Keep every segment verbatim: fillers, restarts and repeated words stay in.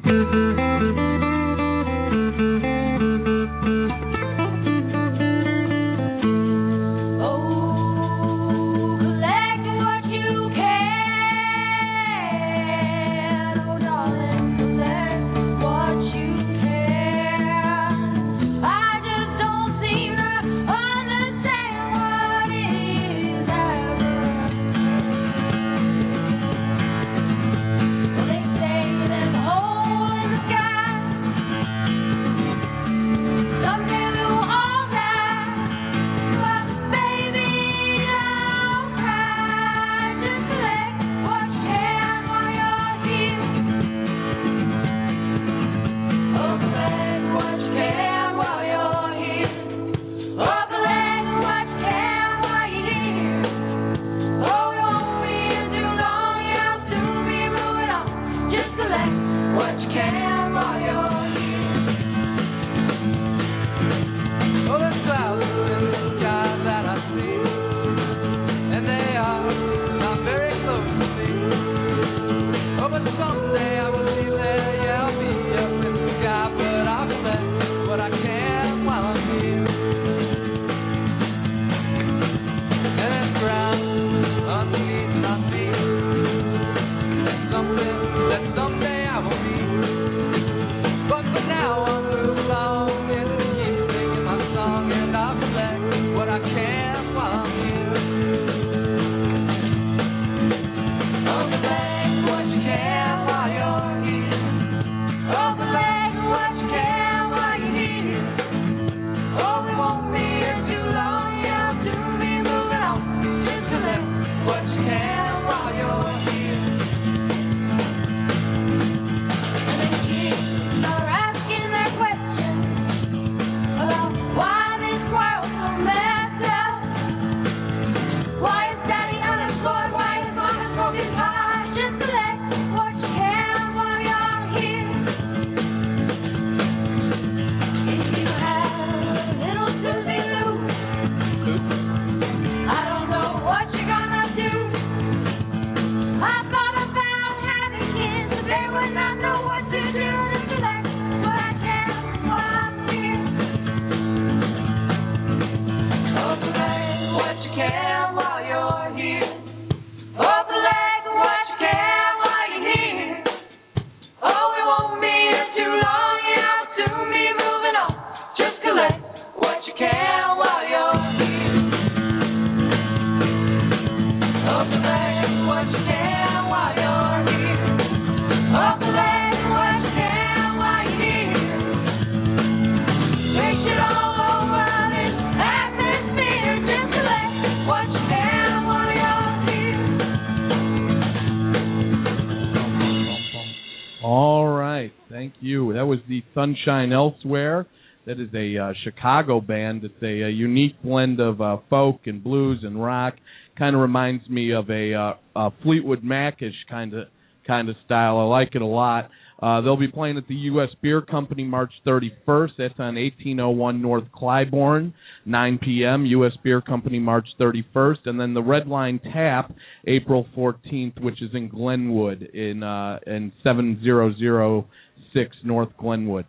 Sunshine Elsewhere. That is a uh, Chicago band. It's a, a unique blend of uh, folk and blues and rock. Kind of reminds me of a, uh, a Fleetwood Mac-ish kind of kind of style. I like it a lot. Uh, they'll be playing at the U S Beer Company March thirty-first. That's on eighteen oh one North Clybourne, nine p.m. U S Beer Company March thirty-first. And then the Red Line Tap, April fourteenth, which is in Glenwood, in uh, in seven thousand six North Glenwood.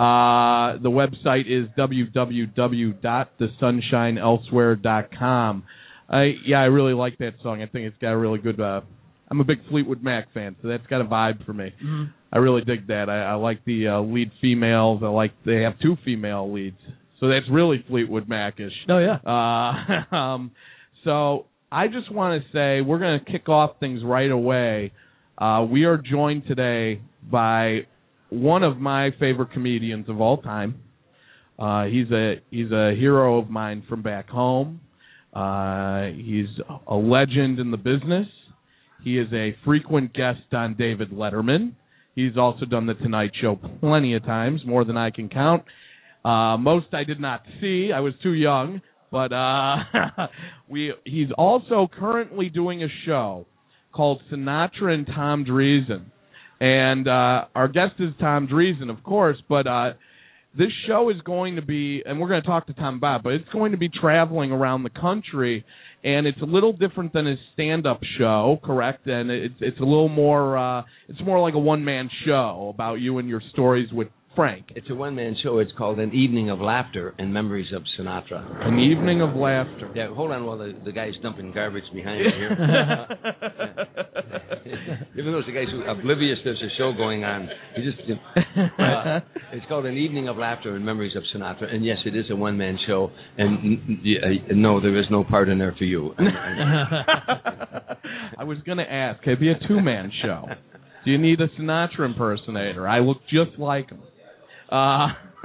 Uh, the website is w w w dot the sunshine elsewhere dot com. I, yeah, I really like that song. I think it's got a really good... Uh, I'm a big Fleetwood Mac fan, so that's got a vibe for me. Mm-hmm. I really dig that. I, I like the uh, lead females. I like they have two female leads, so that's really Fleetwood Mac-ish. Oh, yeah. Uh, um, so I just want to say we're going to kick off things right away. Uh, we are joined today by one of my favorite comedians of all time. Uh, he's a he's a hero of mine from back home. Uh, he's a legend in the business. He is a frequent guest on David Letterman. He's also done The Tonight Show plenty of times, more than I can count. Uh, most I did not see. I was too young. But uh, we he's also currently doing a show called Sinatra and Tom Dreesen. And uh, our guest is Tom Dreesen, of course, but uh, this show is going to be, and we're going to talk to Tom Bob, but it's going to be traveling around the country, and it's a little different than his stand-up show, correct? And it's it's a little more, uh, it's more like a one-man show about you and your stories with Frank. It's a one-man show. It's called An Evening of Laughter and Memories of Sinatra. An Evening of Laughter. Yeah, hold on while the, the guy's dumping garbage behind me here. uh, even though the guy's oblivious there's a show going on, he just. You know, uh, it's called An Evening of Laughter and Memories of Sinatra, and yes, it is a one-man show. And uh, no, there is no part in there for you. I was going to ask, could it be a two-man show? Do you need a Sinatra impersonator? I look just like him. Uh,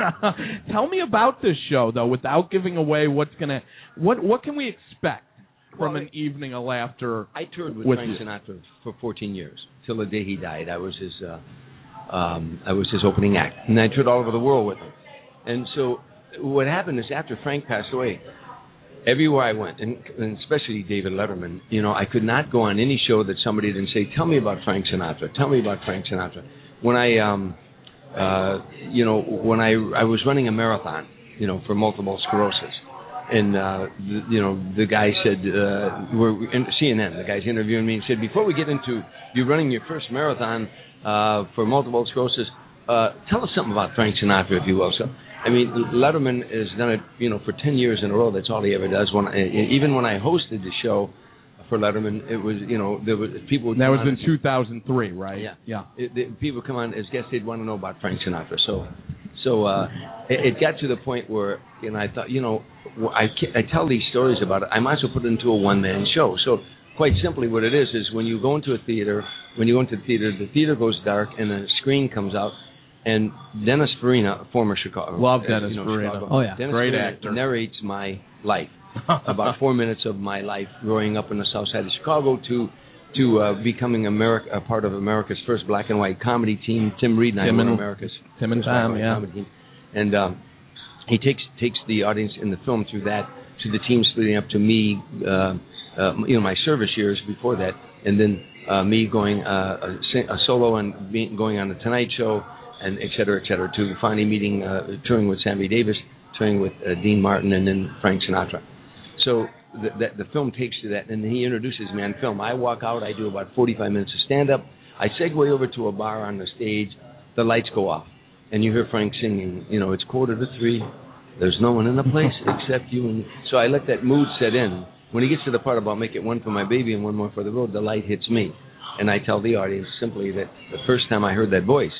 tell me about this show, though, without giving away what's gonna. What what can we expect from well, an evening of laughter? I toured with, with Frank you? Sinatra for fourteen years till the day he died. I was his uh, um, I was his opening act, and I toured all over the world with him. And so, what happened is after Frank passed away, everywhere I went, and, and especially David Letterman, you know, I could not go on any show that somebody didn't say, "Tell me about Frank Sinatra. Tell me about Frank Sinatra." When I um, Uh, you know, when I I was running a marathon, you know, for multiple sclerosis, and uh, the, you know, the guy said, uh, we're in C N N, the guy's interviewing me and said, before we get into you running your first marathon uh, for multiple sclerosis, uh, tell us something about Frank Sinatra, if you will. So, I mean, Letterman has done it, you know, for ten years in a row. That's all he ever does. When I, even when I hosted the show for Letterman, it was, you know, there was people. That was in two thousand three, right? Yeah, yeah. It, the, people come on as guests; they'd want to know about Frank Sinatra. So, so uh, it, it got to the point where, you know, I thought, you know, I I tell these stories about it. I might as well put it into a one-man show. So, quite simply, what it is is when you go into a theater, when you go into the theater, the theater goes dark and a screen comes out, and Dennis Farina, former Chicago, love Dennis you know, Farina. Chicago, Oh yeah, Dennis great Farina actor. Narrates my life. About four minutes of my life growing up in the south side of Chicago to to uh, becoming America, a part of America's first black and white comedy team. Tim Reed and I were America's Tim and first black Tom, and white yeah. comedy team. And um, he takes takes the audience in the film through that, to the team splitting up, to me, uh, uh, you know, my service years before that, and then uh, me going uh, a, a solo and being, going on the Tonight Show, and et cetera, et cetera, to finally meeting, uh, touring with Sammy Davis, touring with uh, Dean Martin, and then Frank Sinatra. So the, the, the film takes to that, and he introduces me on film. I walk out, I do about forty-five minutes of stand-up. I segue over to a bar on the stage. The lights go off, and you hear Frank singing, you know, it's quarter to three. There's no one in the place except you. And so I let that mood set in. When he gets to the part about make it one for my baby and one more for the road, the light hits me. And I tell the audience simply that the first time I heard that voice,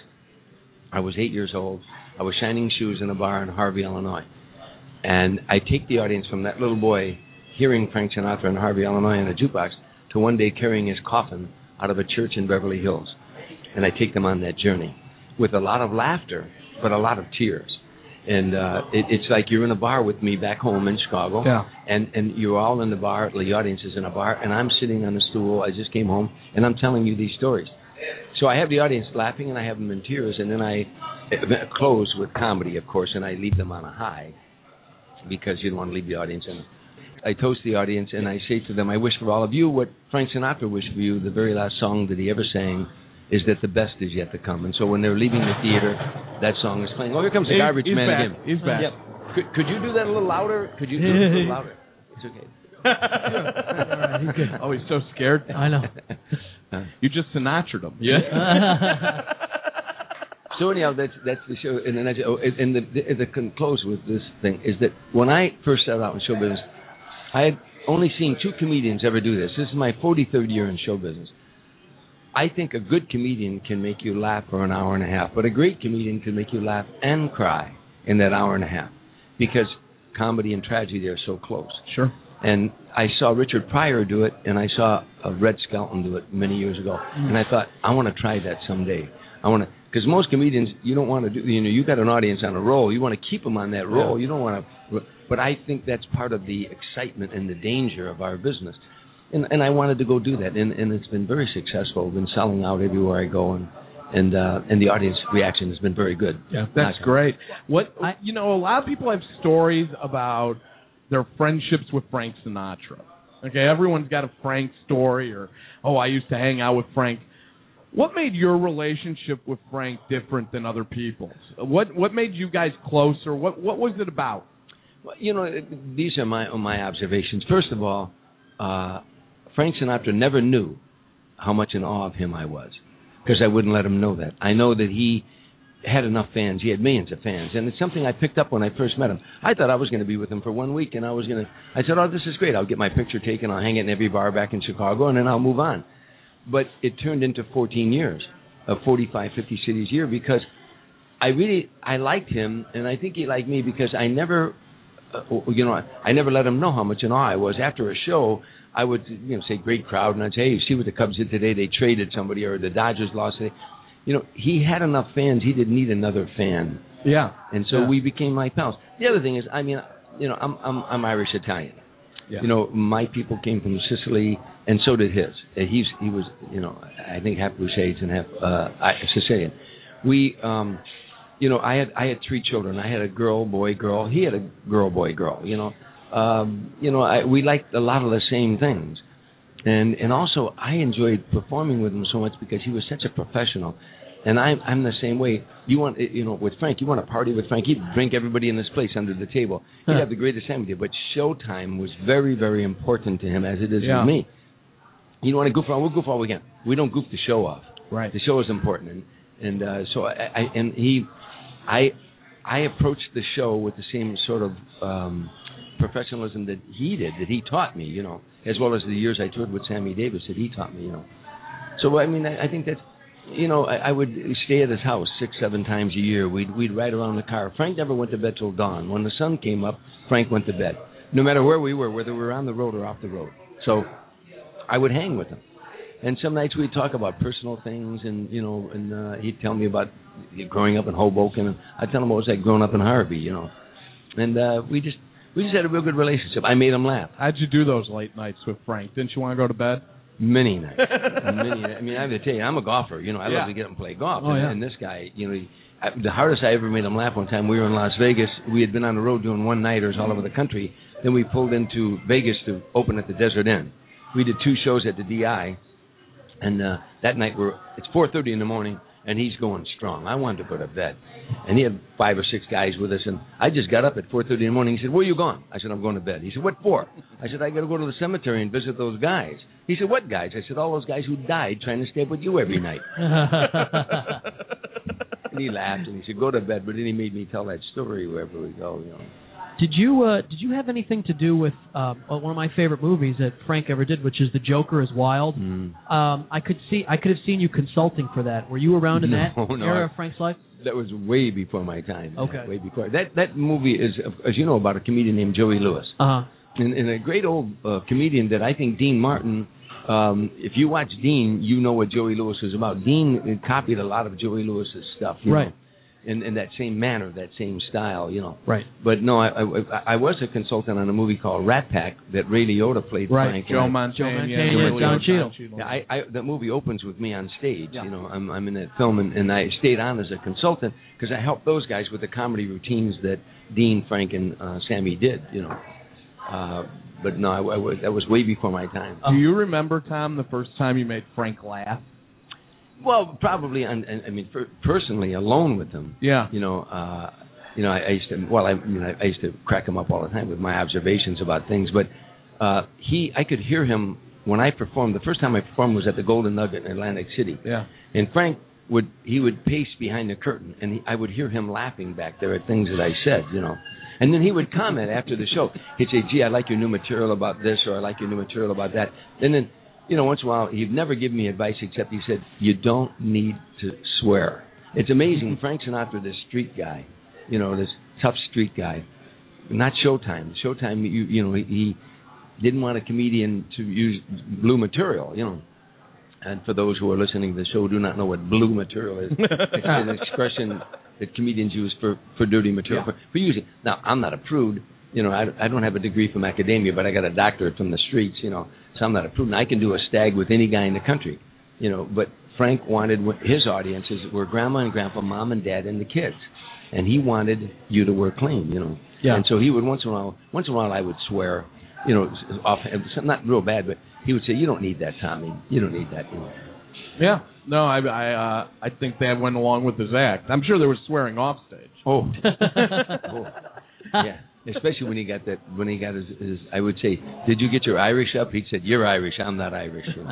I was eight years old. I was shining shoes in a bar in Harvey, Illinois. And I take the audience from that little boy hearing Frank Sinatra in Harvey, Illinois in a jukebox to one day carrying his coffin out of a church in Beverly Hills. And I take them on that journey with a lot of laughter, but a lot of tears. And uh, it, it's like you're in a bar with me back home in Chicago, yeah. and, and you're all in the bar, the audience is in a bar, and I'm sitting on a stool. I just came home, and I'm telling you these stories. So I have the audience laughing, and I have them in tears, and then I close with comedy, of course, and I leave them on a high, because you don't want to leave the audience. And I toast the audience, and I say to them, I wish for all of you what Frank Sinatra wished for you. The very last song that he ever sang is that the best is yet to come. And so when they're leaving the theater, that song is playing. Oh, here comes the garbage he's man back. again. He's back. Yeah. Could, could you do that a little louder? Could you do it a little louder? It's okay. Right, he's good. Oh, he's so scared. I know. You just Sinatra'd him. Yeah. So anyhow, that's that's the show, and then I, oh, and the, the the con- close with this thing is that when I first started out in show business, I had only seen two comedians ever do this. This is my forty-third year in show business. I think a good comedian can make you laugh for an hour and a half, but a great comedian can make you laugh and cry in that hour and a half, because comedy and tragedy are so close. Sure. And I saw Richard Pryor do it, and I saw uh, Red Skelton do it many years ago, mm. and I thought, I want to try that someday. I want to, because most comedians, you don't want to do, you know, you got an audience on a roll, you want to keep them on that roll, yeah. You don't want to, but I think that's part of the excitement and the danger of our business. And, and I wanted to go do that, and, and it's been very successful. I've been selling out everywhere I go, and and uh, and the audience reaction has been very good. Yeah, that's Not great. What I, you know, a lot of people have stories about their friendships with Frank Sinatra. Okay, everyone's got a Frank story, or oh, I used to hang out with Frank. What made your relationship with Frank different than other people's? What what made you guys closer? What what was it about? Well, you know, these are my my observations. First of all, uh, Frank Sinatra never knew how much in awe of him I was, because I wouldn't let him know that. I know that he had enough fans. He had millions of fans, and it's something I picked up when I first met him. I thought I was going to be with him for one week, and I was going to. I said, "Oh, this is great. I'll get my picture taken. I'll hang it in every bar back in Chicago, and then I'll move on." But it turned into fourteen years of forty-five, fifty cities a year, because I really, I liked him, and I think he liked me, because I never, uh, you know, I never let him know how much in awe I was. After a show, I would, you know, say, great crowd, and I'd say, hey, see what the Cubs did today? They traded somebody, or the Dodgers lost today. You know, he had enough fans. He didn't need another fan. Yeah. And so yeah. we became like pals. The other thing is, I mean, you know, I'm I'm, I'm Irish Italian. Yeah. You know, my people came from Sicily, and so did his. Uh, He's he was, you know, I think half Crusades and half uh, Sicilian. We, um, you know, I had I had three children. I had a girl, boy, girl. He had a girl, boy, girl. You know, um, you know, I, we liked a lot of the same things, and and also I enjoyed performing with him so much because he was such a professional. And I'm I'm the same way. You want, you know, with Frank, you want to party with Frank. He'd drink everybody in this place under the table. He'd have the greatest time with you. But showtime was very, very important to him, as it is yeah. with me. You want to goof on? We'll goof all we can. We don't goof the show off. Right. The show is important, and and uh, so I, I and he, I, I approached the show with the same sort of um, professionalism that he did, that he taught me. You know, as well as the years I toured with Sammy Davis that he taught me. You know, so I mean, I, I think that's. You know, I, I would stay at his house six, seven times a year. We'd we'd ride around the car. Frank never went to bed till dawn. When the sun came up, Frank went to bed. No matter where we were, whether we were on the road or off the road. So I would hang with him. And some nights we'd talk about personal things, and you know, and uh, he'd tell me about growing up in Hoboken, and I'd tell him what it was like growing up in Harvey, you know. And uh, we just we just had a real good relationship. I made him laugh. How'd you do those late nights with Frank? Didn't you want to go to bed? Many nights. Many. I mean, I have to tell you, I'm a golfer. You know, I yeah. love to get him play golf. Oh, and, yeah. and this guy, you know, he, I, the hardest I ever made him laugh one time, we were in Las Vegas. We had been on the road doing one-nighters all over the country. Then we pulled into Vegas to open at the Desert Inn. We did two shows at the D I, and uh, that night we're it's four thirty in the morning, and he's going strong. I wanted to go to bed. And he had five or six guys with us, and I just got up at four thirty in the morning. He said, where are you going? I said, I'm going to bed. He said, what for? I said, I got to go to the cemetery and visit those guys. He said, what guys? I said, all those guys who died trying to stay up with you every night. And he laughed, and he said, go to bed. But then he made me tell that story wherever we go, you know. Did you uh, did you have anything to do with uh, one of my favorite movies that Frank ever did, which is The Joker is Wild? Mm. Um, I could see I could have seen you consulting for that. Were you around in No, that no, era I- of Frank's life? That was way before my time. Okay. Way before. That that movie is, as you know, about a comedian named Joey Lewis. Uh huh. And, and a great old uh, comedian that I think Dean Martin, um, if you watch Dean, you know what Joey Lewis was about. Dean copied a lot of Joey Lewis's stuff. You Right. know, in, in that same manner, that same style, you know. Right. But no, I, I, I was a consultant on a movie called Rat Pack that Ray Liotta played Right. Frank. Joe and I- Montana. Joe Montana, yeah, yeah, Don Cheadle. Yeah, I, I, that movie opens with me on stage. Yeah. You know, I'm, I'm in that film, and, and I stayed on as a consultant because I helped those guys with the comedy routines that Dean, Frank, and uh, Sammy did. You know, uh, but no, I, I, was- that was way before my time. Do you remember, Tom, the first time you made Frank laugh? Well, probably. On, I mean, per, personally, alone with him. Yeah. You know, uh, you know, I, I used to. Well, I, you know, I used to crack him up all the time with my observations about things. But uh, he, I could hear him when I performed. The first time I performed was at the Golden Nugget in Atlantic City. Yeah. And Frank would he would pace behind the curtain, and he, I would hear him laughing back there at things that I said. You know. And then he would comment after the show. He'd say, "Gee, I like your new material about this, or I like your new material about that." And then, you know, once in a while, he'd never give me advice except he said, "You don't need to swear." It's amazing. Frank Sinatra, this street guy, you know, this tough street guy, not Showtime. Showtime, you, you know, he, he didn't want a comedian to use blue material, you know. And for those who are listening to the show who do not know what blue material is, it's an expression that comedians use for, for dirty material, yeah. for, for using. Now, I'm not a prude. You know, I, I don't have a degree from academia, but I got a doctorate from the streets, you know, so I'm not a prude. And I can do a stag with any guy in the country, you know. But Frank wanted his audiences were grandma and grandpa, mom and dad, and the kids. And he wanted you to wear clean, you know. Yeah. And so he would, once in a while, once in a while I would swear, you know, off, not real bad, but he would say, "You don't need that, Tommy. You don't need that." You know. Yeah. No, I I, uh, I think that went along with his act. I'm sure there was swearing off stage. Oh. oh. Yeah. Especially when he got that, when he got his, his, I would say, did you get your Irish up? He said, you're Irish, I'm not Irish. You know?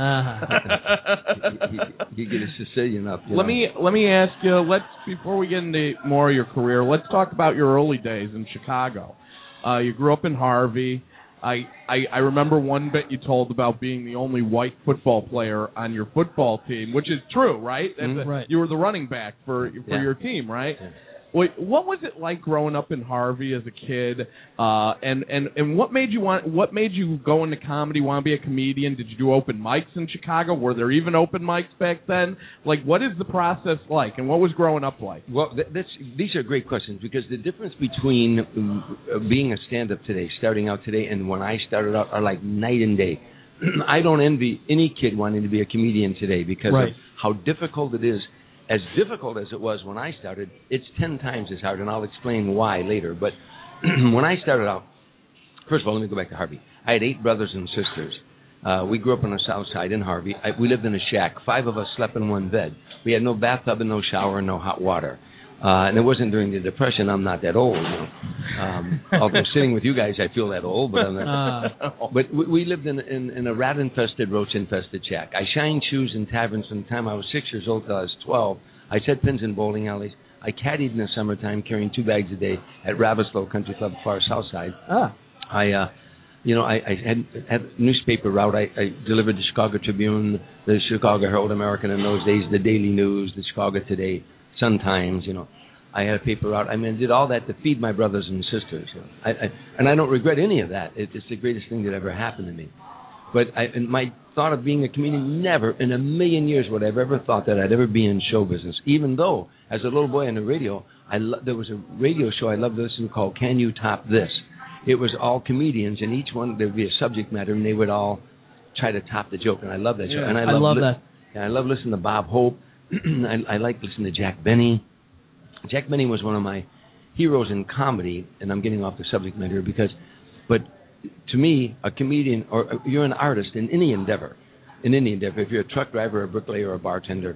uh-huh. he, he, he get his Sicilian up. You let know? me let me ask you. Let's before we get into more of your career, let's talk about your early days in Chicago. Uh, you grew up in Harvey. I, I I remember one bit you told about being the only white football player on your football team, which is true, right? Mm-hmm. Right. You were the running back for for yeah. your team, right? Yeah. Wait, what was it like growing up in Harvey as a kid? Uh, and, and, and what made you want? What made you go into comedy? Want to be a comedian? Did you do open mics in Chicago? Were there even open mics back then? Like, what is the process like, and what was growing up like? Well, th- that's, these are great questions because the difference between uh, being a stand-up today, starting out today, and when I started out are like night and day. I don't envy any kid wanting to be a comedian today because right. of how difficult it is. As difficult as it was when I started, it's ten times as hard, and I'll explain why later. But when I started out, first of all, let me go back to Harvey. I had eight brothers and sisters. Uh, we grew up on the south side in Harvey. I, we lived in a shack. Five of us slept in one bed. We had no bathtub and no shower and no hot water. Uh, and it wasn't during the Depression. I'm not that old. You know. um, although sitting with you guys, I feel that old. But I'm not. Uh. But we, we lived in, in, in a rat-infested, roach-infested shack. I shined shoes in taverns from the time I was six years old till I was twelve. I set pins in bowling alleys. I caddied in the summertime, carrying two bags a day at Ravislow Country Club, far south side. Ah. I, uh, you know, I, I had had newspaper route. I, I delivered the Chicago Tribune, the Chicago Herald American in those days, the Daily News, the Chicago Today, Sun Times. You know, I had a paper route. I mean, I did all that to feed my brothers and sisters. You know? I, I, and I don't regret any of that. It, it's the greatest thing that ever happened to me. But I, and my thought of being a comedian, never in a million years would I have ever thought that I'd ever be in show business. Even though, as a little boy on the radio, I lo- there was a radio show I loved to listen to called Can You Top This? It was all comedians, and each one, there would be a subject matter, and they would all try to top the joke. And I love that show. Yeah, and I, I love, love li- that. And I love listening to Bob Hope. I, I like listening to Jack Benny. Jack Benny was one of my heroes in comedy, and I'm getting off the subject matter because, but to me, a comedian, or you're an artist in any endeavor, in any endeavor, if you're a truck driver, a bricklayer, or a bartender,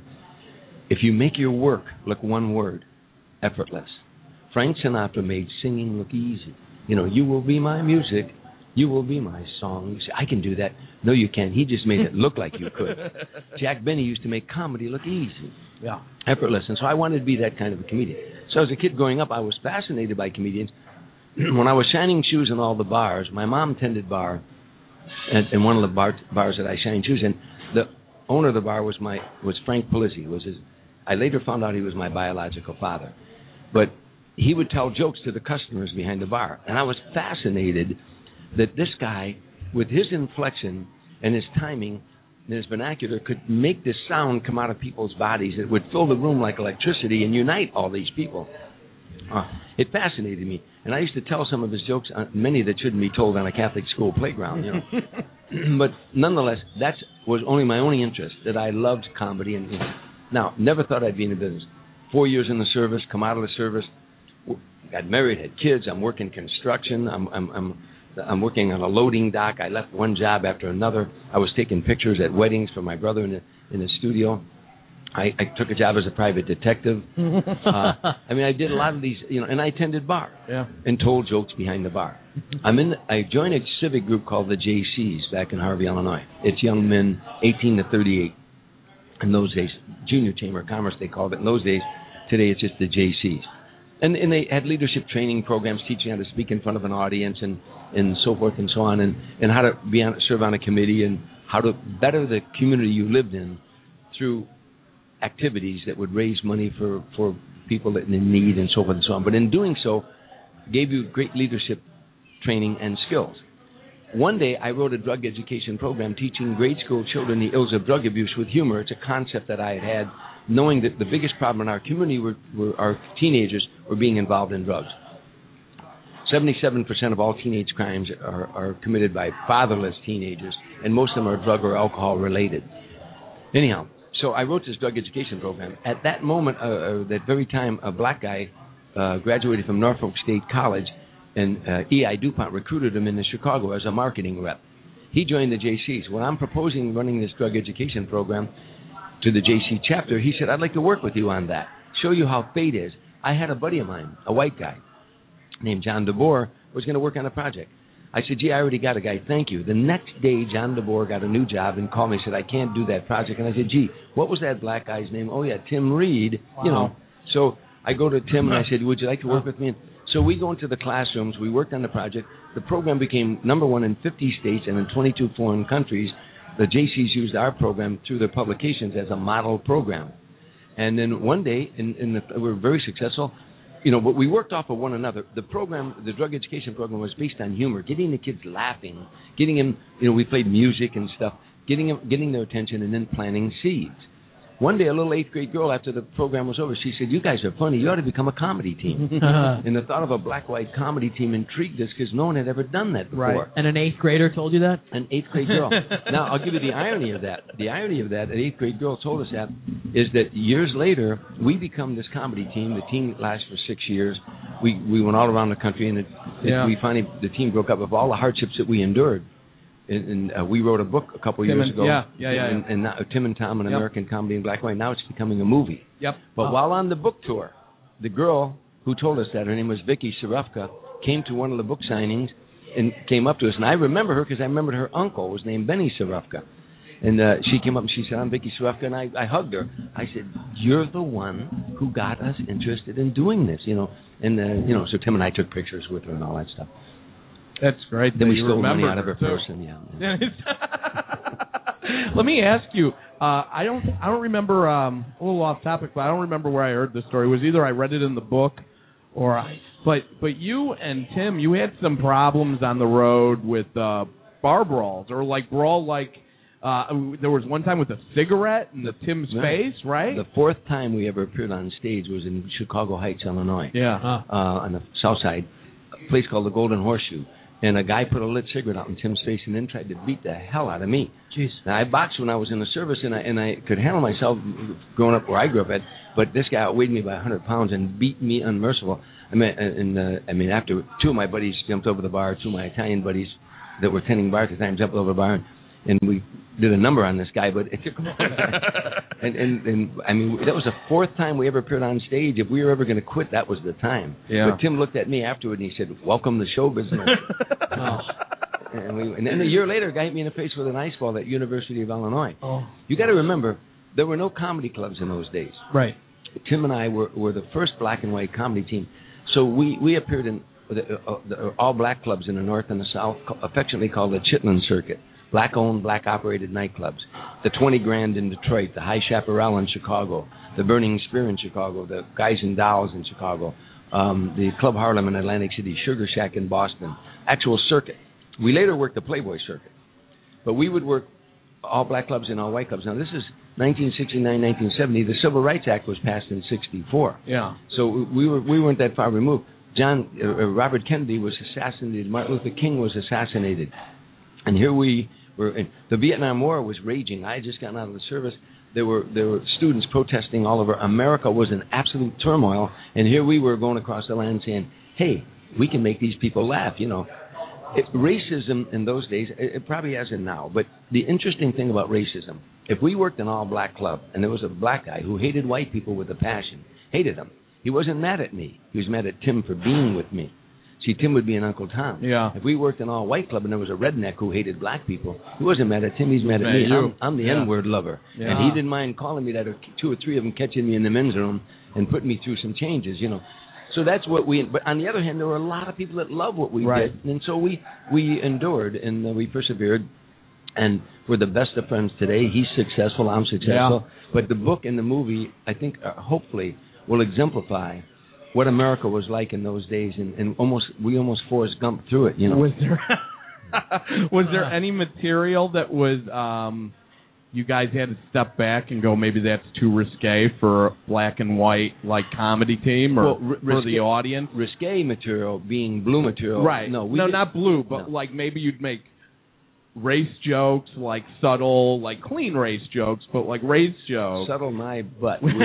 if you make your work look one word, effortless. Frank Sinatra made singing look easy. You know, you will be my music, you will be my song. You say, I can do that. No, you can't. He just made it look like you could. Jack Benny used to make comedy look easy. Yeah. Effortless. And so I wanted to be that kind of a comedian. So as a kid growing up, I was fascinated by comedians. When I was shining shoes in all the bars, my mom tended bar at, in one of the bar, bars that I shined shoes in. The owner of the bar was my was Frank Polizzi. Was his. I later found out he was my biological father, but he would tell jokes to the customers behind the bar, and I was fascinated that this guy, with his inflection and his timing and his vernacular, could make this sound come out of people's bodies. It would fill the room like electricity and unite all these people. Uh, it fascinated me, and I used to tell some of his jokes, uh, many that shouldn't be told on a Catholic school playground, you know. But nonetheless, that was only my only interest, that I loved comedy. And you know. Now, never thought I'd be in the business. Four years in the service, come out of the service, got married, had kids. I'm working construction. I'm I'm I'm I'm working on a loading dock. I left one job after another. I was taking pictures at weddings for my brother in the in the studio. I, I took a job as a private detective. uh, I mean, I did a lot of these, you know, and I attended bar yeah. and told jokes behind the bar. I'm in. I joined a civic group called the J Cs back in Harvey, Illinois. It's young men eighteen to thirty-eight. In those days, Junior Chamber of Commerce they called it. In those days, today it's just the J Cs. And and they had leadership training programs teaching how to speak in front of an audience and, and so forth and so on, and, and how to be on, serve on a committee and how to better the community you lived in through activities that would raise money for, for people that in need and so forth and so on. But in doing so, gave you great leadership training and skills. One day, I wrote a drug education program teaching grade school children the ills of drug abuse with humor. It's a concept that I had had, knowing that the biggest problem in our community were, were our teenagers were being involved in drugs. seventy-seven percent of all teenage crimes are, are committed by fatherless teenagers, and most of them are drug or alcohol related. Anyhow, so I wrote this drug education program. At that moment, uh, uh, that very time, a black guy uh, graduated from Norfolk State College, and uh, E I DuPont recruited him into Chicago as a marketing rep. He joined the J Cs. When I'm proposing running this drug education program, to the J C chapter. He said, I'd like to work with you on that, show you how fate is. I had a buddy of mine, a white guy named John DeBoer, was going to work on a project. I said, gee, I already got a guy. Thank you. The next day, John DeBoer got a new job and called me and said, I can't do that project. And I said, gee, what was that black guy's name? Oh, yeah, Tim Reed. Wow. You know, so I go to Tim and I said, would you like to work with me? And so we go into the classrooms. We worked on the project. The program became number one in fifty states and in twenty-two foreign countries. The J Cs used our program through their publications as a model program. And then one day, in, in the, we were very successful. You know, but we worked off of one another. The program, the drug education program, was based on humor, getting the kids laughing, getting them. You know, we played music and stuff, getting them, getting their attention, and then planting seeds. One day, a little eighth grade girl, after the program was over, she said, "You guys are funny. You ought to become a comedy team." And the thought of a black-white comedy team intrigued us because no one had ever done that before. Right. And an eighth grader told you that? An eighth grade girl. Now, I'll give you the irony of that. The irony of that, an eighth grade girl told us that, is that years later, we become this comedy team. The team lasts for six years. We we went all around the country, and it, yeah. it, we finally, the team broke up with all the hardships that we endured. And, and uh, we wrote a book a couple of Tim years and, ago. Yeah, yeah, yeah. And, and now, Tim and Tom, an yep. American comedy in black and white. Now it's becoming a movie. Yep. But oh. while on the book tour, the girl who told us that, her name was Vicky Sarufka, came to one of the book signings and came up to us. And I remember her because I remembered her uncle was named Benny Sarufka. And uh, she came up and she said, "I'm Vicky Sarufka," and I, I hugged her. I said, "You're the one who got us interested in doing this," you know. And uh, you know, so Tim and I took pictures with her and all that stuff. That's great. Then that we you stole money remember out of her too. purse, and yeah. yeah. Let me ask you. Uh, I don't. I don't remember. Um, a little off topic, but I don't remember where I heard this story. It was either I read it in the book, or I. But but you and Tim, you had some problems on the road with uh, bar brawls, or like brawl like. Uh, there was one time with a cigarette in the Tim's yeah. face, right? The fourth time we ever appeared on stage was in Chicago Heights, Illinois. Yeah. Uh, on the south side, a place called the Golden Horseshoe. And a guy put a lit cigarette out in Tim's face and then tried to beat the hell out of me. Jeez. Now, I boxed when I was in the service, and I and I could handle myself growing up where I grew up at. But this guy outweighed me by one hundred pounds and beat me unmerciful. I mean, and uh, I mean, after two of my buddies jumped over the bar, two of my Italian buddies that were tending bar at the time jumped over the bar, and, and we did a number on this guy. But it took a long time. and, and and I mean, that was the fourth time we ever appeared on stage. If we were ever going to quit, that was the time. Yeah. But Tim looked at me afterward and he said, "Welcome to show business." Oh. And, we, and then a year later, a guy hit me in the face with an ice ball at University of Illinois. Oh. You got to remember, there were no comedy clubs in those days. Right. Tim and I were, were the first black and white comedy team. So we, we appeared in the, uh, the all black clubs in the North and the South, affectionately called the Chitlin Circuit. Black-owned, black-operated nightclubs. The twenty Grand in Detroit, the High Chaparral in Chicago, the Burning Spear in Chicago, the Guys and Dolls in Chicago, um, the Club Harlem in Atlantic City, Sugar Shack in Boston. Actual circuit. We later worked the Playboy circuit. But we would work all black clubs and all white clubs. Now, this is nineteen sixty-nine, nineteen seventy. The Civil Rights Act was passed in sixty-four. Yeah. So we were we weren't that far removed. John uh, Robert Kennedy was assassinated. Martin Luther King was assassinated. And here we were. In, the Vietnam War was raging. I had just gotten out of the service. There were there were students protesting all over. America was in absolute turmoil. And here we were going across the land saying, "Hey, we can make these people laugh." You know. It, racism in those days, it, it probably hasn't now, but the interesting thing about racism, if we worked in an all-black club and there was a black guy who hated white people with a passion, hated them, he wasn't mad at me. He was mad at Tim for being with me. See, Tim would be an Uncle Tom. Yeah. If we worked in an all-white club and there was a redneck who hated black people, he wasn't mad at Tim, he's mad at Mad me. at you. I'm, I'm the Yeah. N-word lover. Yeah. And he didn't mind calling me that, or two or three of them catching me in the men's room and putting me through some changes, you know. So that's what we. But on the other hand, there were a lot of people that loved what we Right. did, and so we we endured and uh, we persevered, and we're the best of friends today. He's successful, I'm successful. Yeah. But the book and the movie, I think, uh, hopefully, will exemplify what America was like in those days, and, and almost we almost Forrest Gump through it. You know, Was there was there any material that was um, you guys had to step back and go, maybe that's too risque for a black and white like comedy team, or Well, r- for risque- the audience? risque material being blue material, Right. No, we no, did- not blue, but no. like maybe you'd make race jokes, like subtle, like clean race jokes, but like race jokes. Subtle my butt. We,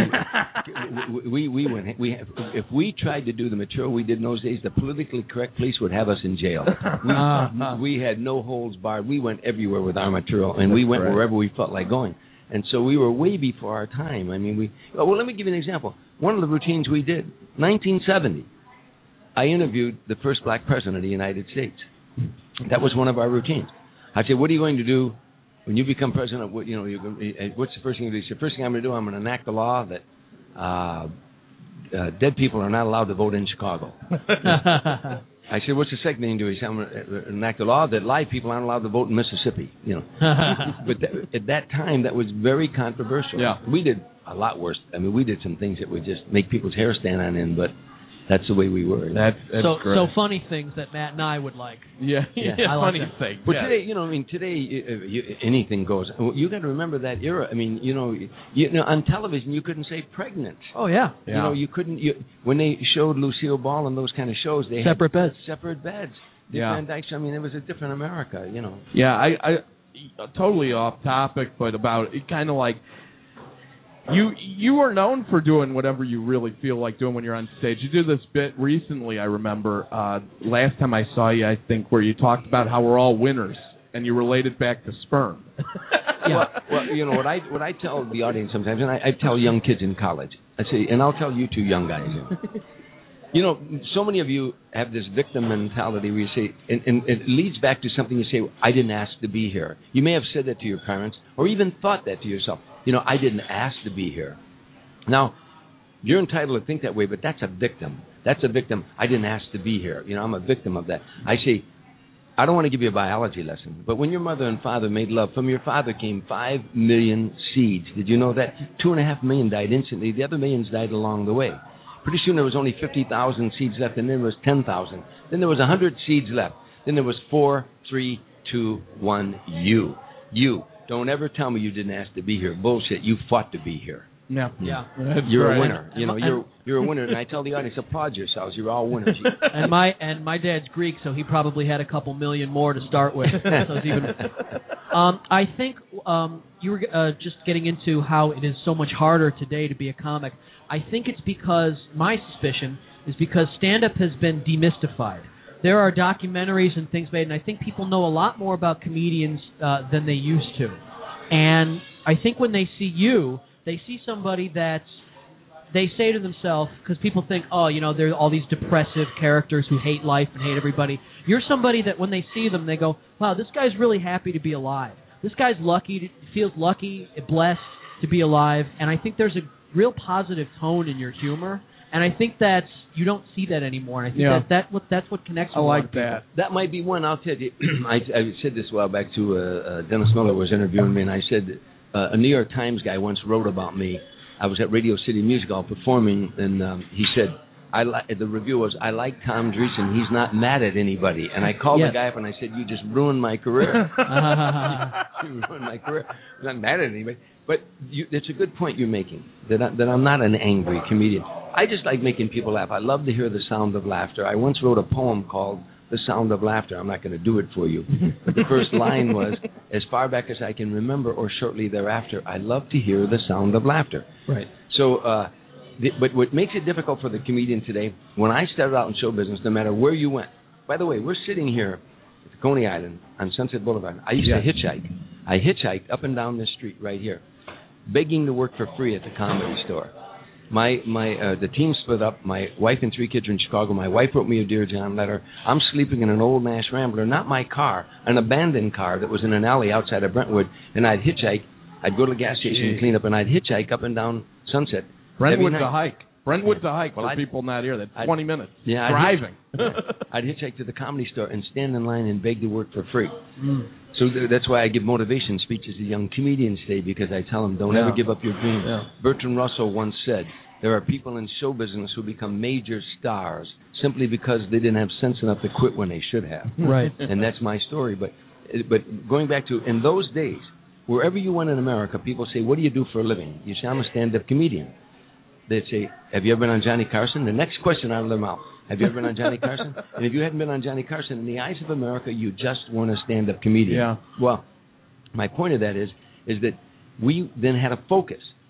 we, we, we went. We if we tried to do the material we did in those days, the politically correct police would have us in jail. We, we had no holds barred. We went everywhere with our material, and we That's went great. wherever we felt like going. And so we were way before our time. I mean, we. Well, let me give you an example. One of the routines we did, nineteen seventy, I interviewed the first black president of the United States. That was one of our routines. I said, "What are you going to do when you become president? What, you know, you're, what's the first thing you do?" He said, "First thing I'm going to do, I'm going to enact a law that uh, uh, dead people are not allowed to vote in Chicago." I said, "What's the second thing you do?" He said, "I'm going to enact a law that live people aren't allowed to vote in Mississippi." You know, but that, at that time, that was very controversial. Yeah. We did a lot worse. I mean, we did some things that would just make people's hair stand on end, but that's the way we were. That's, that's so great. so funny things that Matt and I would like. Yeah, yeah, Yeah, I like funny that. things. But yeah. today, you know, I mean, today uh, you, anything goes. You got to remember that era. I mean, you know, you know, on television you couldn't say pregnant. Oh yeah, Yeah. You know, you couldn't. You, when they showed Lucille Ball and those kind of shows, they separate had beds. separate beds. Dick Yeah. Van Dyke. I mean, it was a different America. You know. Yeah, I, I totally off topic, but about it, kind of like you you are known for doing whatever you really feel like doing when you're on stage. You did this bit recently, I remember. Uh, last time I saw you, I think, where you talked about how we're all winners, and you related back to sperm. Yeah. Well, well, you know what I what I tell the audience sometimes, and I, I tell young kids in college. I say, and I'll tell you two young guys. You know, so many of you have this victim mentality where you say, and, and it leads back to something you say, I didn't ask to be here. You may have said that to your parents or even thought that to yourself. You know, I didn't ask to be here. Now, you're entitled to think that way, but that's a victim. That's a victim. I didn't ask to be here. You know, I'm a victim of that. I say, I don't want to give you a biology lesson, but when your mother and father made love, from your father came five million seeds. Did you know that? Two and a half million died instantly. The other millions died along the way. Pretty soon there was only fifty thousand seeds left, and then there was ten thousand. Then there was one hundred seeds left. Then there was four, three, two, one, you. You. Don't ever tell me you didn't ask to be here. Bullshit. You fought to be here. Yeah, Yeah. That's You're right. a winner. You know, And- you're you're a winner. And I tell the audience, applaud yourselves. You're all winners. And my and my dad's Greek, so he probably had a couple million more to start with. So it's even, um, I think um, you were uh, just getting into how it is so much harder today to be a comic. I think it's because, my suspicion is because stand-up has been demystified. There are documentaries and things made, and I think people know a lot more about comedians uh, than they used to. And I think when they see you, they see somebody that's, they say to themselves, because people think, oh, you know, there are all these depressive characters who hate life and hate everybody. You're somebody that when they see them, they go, wow, this guy's really happy to be alive. This guy's lucky, feels lucky, blessed to be alive. And I think there's a real positive tone in your humor. And I think that's, you don't see that anymore. And I think Yeah. that, that what, that's what connects I with a lot like of people. that. That might be one. I'll tell you. I, I said this a while back to uh, uh, Dennis Miller was interviewing me, and I said uh, a New York Times guy once wrote about me. I was at Radio City Music Hall performing, and um, he said, "I li-, the review was, I like Tom Dreesen. He's not mad at anybody." And I called Yes. the guy up and I said, "You just ruined my career. You ruined my career. I'm not mad at anybody." But you, it's a good point you're making, that, I, that I'm not an angry comedian. I just like making people laugh. I love to hear the sound of laughter. I once wrote a poem called The Sound of Laughter. I'm not going to do it for you. But the first line was, as far back as I can remember or shortly thereafter, I love to hear the sound of laughter. Right. So, uh, the, but what makes it difficult for the comedian today, when I started out in show business, no matter where you went, by the way, we're sitting here at Coney Island on Sunset Boulevard. I used Yes. to hitchhike. I hitchhiked up and down this street right here, begging to work for free at the Comedy Store. My my uh, the team split up. My wife and three kids are in Chicago. My wife wrote me a Dear John letter. I'm sleeping in an old Nash Rambler, not my car, an abandoned car that was in an alley outside of Brentwood. And I'd hitchhike. I'd go to the gas station and clean up, and I'd hitchhike up and down Sunset. Brentwood's every a night. hike. Brentwood's a hike Well, for I'd- people not here. That's I'd- twenty minutes. Yeah, I'd driving. I'd hitchhike to the Comedy Store and stand in line and beg to work for free. Mm. So th- that's why I give motivation speeches to young comedians today, because I tell them, don't Yeah. ever give up your dream. Yeah. Bertrand Russell once said, there are people in show business who become major stars simply because they didn't have sense enough to quit when they should have. Right. And that's my story. But but going back to, in those days, wherever you went in America, people say, what do you do for a living? You say, I'm a stand-up comedian. They'd say, have you ever been on Johnny Carson? The next question out of their mouth, have you ever been on Johnny Carson? And if you hadn't been on Johnny Carson, in the eyes of America, you just weren't a stand-up comedian. Yeah. Well, my point of that is, is that we then had a focus.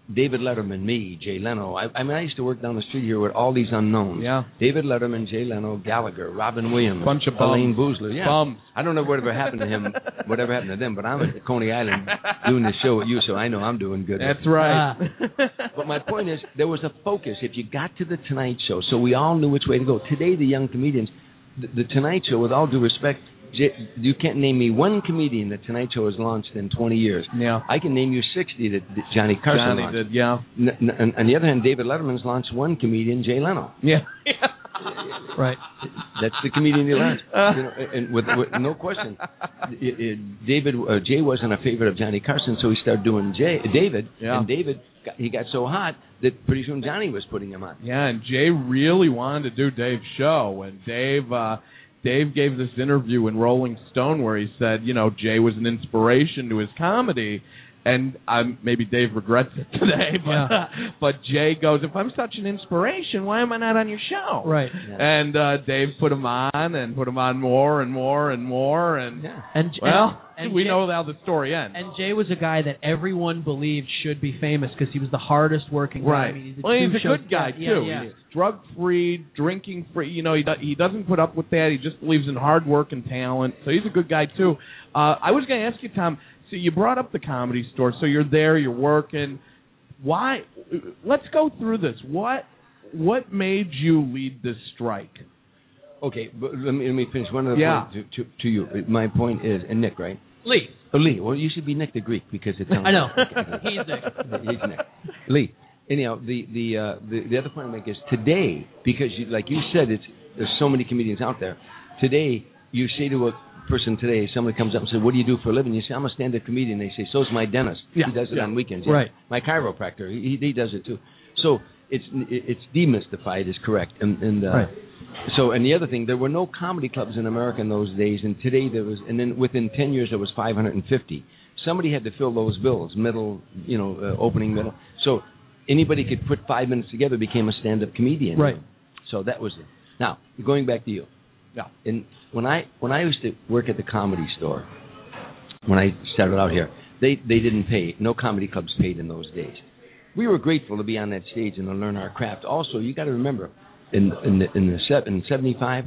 David Letterman, me, Jay Leno. I, I mean, I used to work down the street here with all these unknowns. Yeah. David Letterman, Jay Leno, Gallagher, Robin Williams, bunch of Elaine bums. Boozler. Yeah. Bums. I don't know whatever happened to him, whatever happened to them, but I'm at Coney Island doing the show with you, so I know I'm doing good. That's right. But my point is, there was a focus. If you got to the Tonight Show, so we all knew which way to go. Today, the young comedians, the, the Tonight Show, with all due respect, you can't name me one comedian that Tonight Show has launched in twenty years. Yeah. I can name you sixty that Johnny Carson Johnny launched. did, yeah. N- n- on the other hand, David Letterman's launched one comedian, Jay Leno. Yeah. Right. That's the comedian he launched. You know, and with, with no question, it, it, David uh, Jay wasn't a favorite of Johnny Carson, so he started doing Jay David, Yeah. and David got, he got so hot that pretty soon Johnny was putting him on. Yeah, and Jay really wanted to do Dave's show, and Dave uh, Dave gave this interview in Rolling Stone where he said, you know, Jay was an inspiration to his comedy. And um, maybe Dave regrets it today, but Yeah. but Jay goes, if I'm such an inspiration, why am I not on your show? Right. Yeah. And uh, Dave put him on and put him on more and more and more, and Yeah. And well, and, and we Jay, know how the story ends. And Jay was a guy that everyone believed should be famous because he was the hardest working guy. Right. I mean, he did Well, two he's a shows- good guy yeah, too. Yeah, He's drug-free, drinking-free. You know, he do, he doesn't put up with that. He just believes in hard work and talent. So he's a good guy too. Uh, I was going to ask you, Tom. So you brought up the Comedy Store. So you're there. You're working. Why? Let's go through this. What What made you lead this strike? Okay, but let me let me finish one other Yeah. point to, to to you. My point is, and Nick, right? Lee. Oh, Lee. Well, you should be Nick the Greek because it sounds. I know. Okay. He's Nick. He's Nick. Lee. Anyhow, the the uh, the the other point I make is today, because you, like you said, it's there's so many comedians out there. Today, you say to a person today, somebody comes up and says, "What do you do for a living?" You say, "I'm a stand-up comedian." They say, "So's my dentist. Yeah, He does it yeah. on weekends." Right. My chiropractor, he he does it too. So it's it's demystified, is correct. And and uh, Right. so and the other thing, there were no comedy clubs in America in those days, and today there was, and then within ten years there was five hundred fifty. Somebody had to fill those bills, middle, you know, uh, opening middle. So anybody could put five minutes together, became a stand-up comedian. Right. You know? So that was it. Now going back to you. Yeah. And when I when I used to work at the Comedy Store, when I started out here, they they didn't pay. No comedy clubs paid in those days. We were grateful to be on that stage and to learn our craft. Also, you got to remember, in in the in the se- in seventy-five,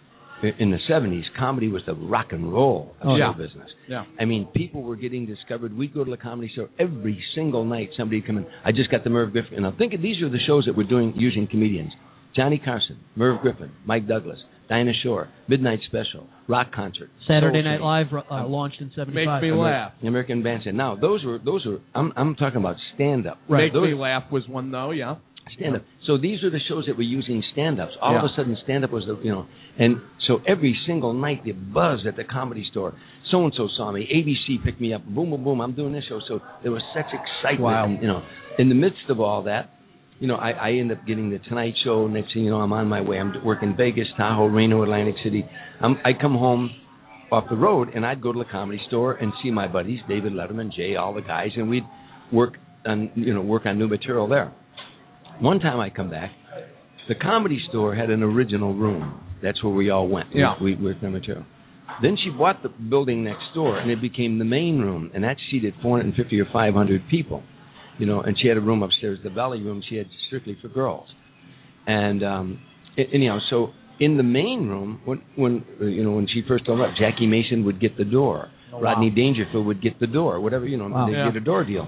in the seventies, comedy was the rock and roll of Oh, show yeah. business. Yeah. I mean, people were getting discovered. We'd go to the Comedy Store every single night. Somebody would come in. I just got the Merv Griffin. And I'm thinking these are the shows that we're doing using comedians. Johnny Carson, Merv Griffin, Mike Douglas, Dinah Shore, Midnight Special, Rock Concert, Saturday Soul Night Train, Live uh, launched in seventy-five. Makes me laugh. the American Bandstand. Now those were those were. I'm I'm talking about stand up. Make Those, Me Laugh was one though. Yeah. stand up. So these are the shows that were using stand ups. All of Yeah. a sudden, stand up was the you know, and so every single night the buzz at the Comedy Store. So and so saw me. A B C picked me up. Boom, boom, boom. I'm doing this show. So there was such excitement. Wow. And, you know, in the midst of all that, you know, I, I end up getting the Tonight Show. Next thing you know, I'm on my way. I'm working Vegas, Tahoe, Reno, Atlantic City. I'm, I come home off the road, and I'd go to the Comedy Store and see my buddies, David Letterman, Jay, all the guys, and we'd work on, you know, work on new material there. One time I come back, the Comedy Store had an original room. That's where we all went. Yeah. We, we worked on material. Then she bought the building next door, and it became the main room, and that seated four hundred fifty or five hundred people. You know, and she had a room upstairs, the Valley Room. She had strictly for girls. And um, anyhow, so in the main room, when when uh, you know when she first opened up, Jackie Mason would get the door, Oh, wow. Rodney Dangerfield would get the door, whatever you know, Wow. they'd Yeah. get a door deal.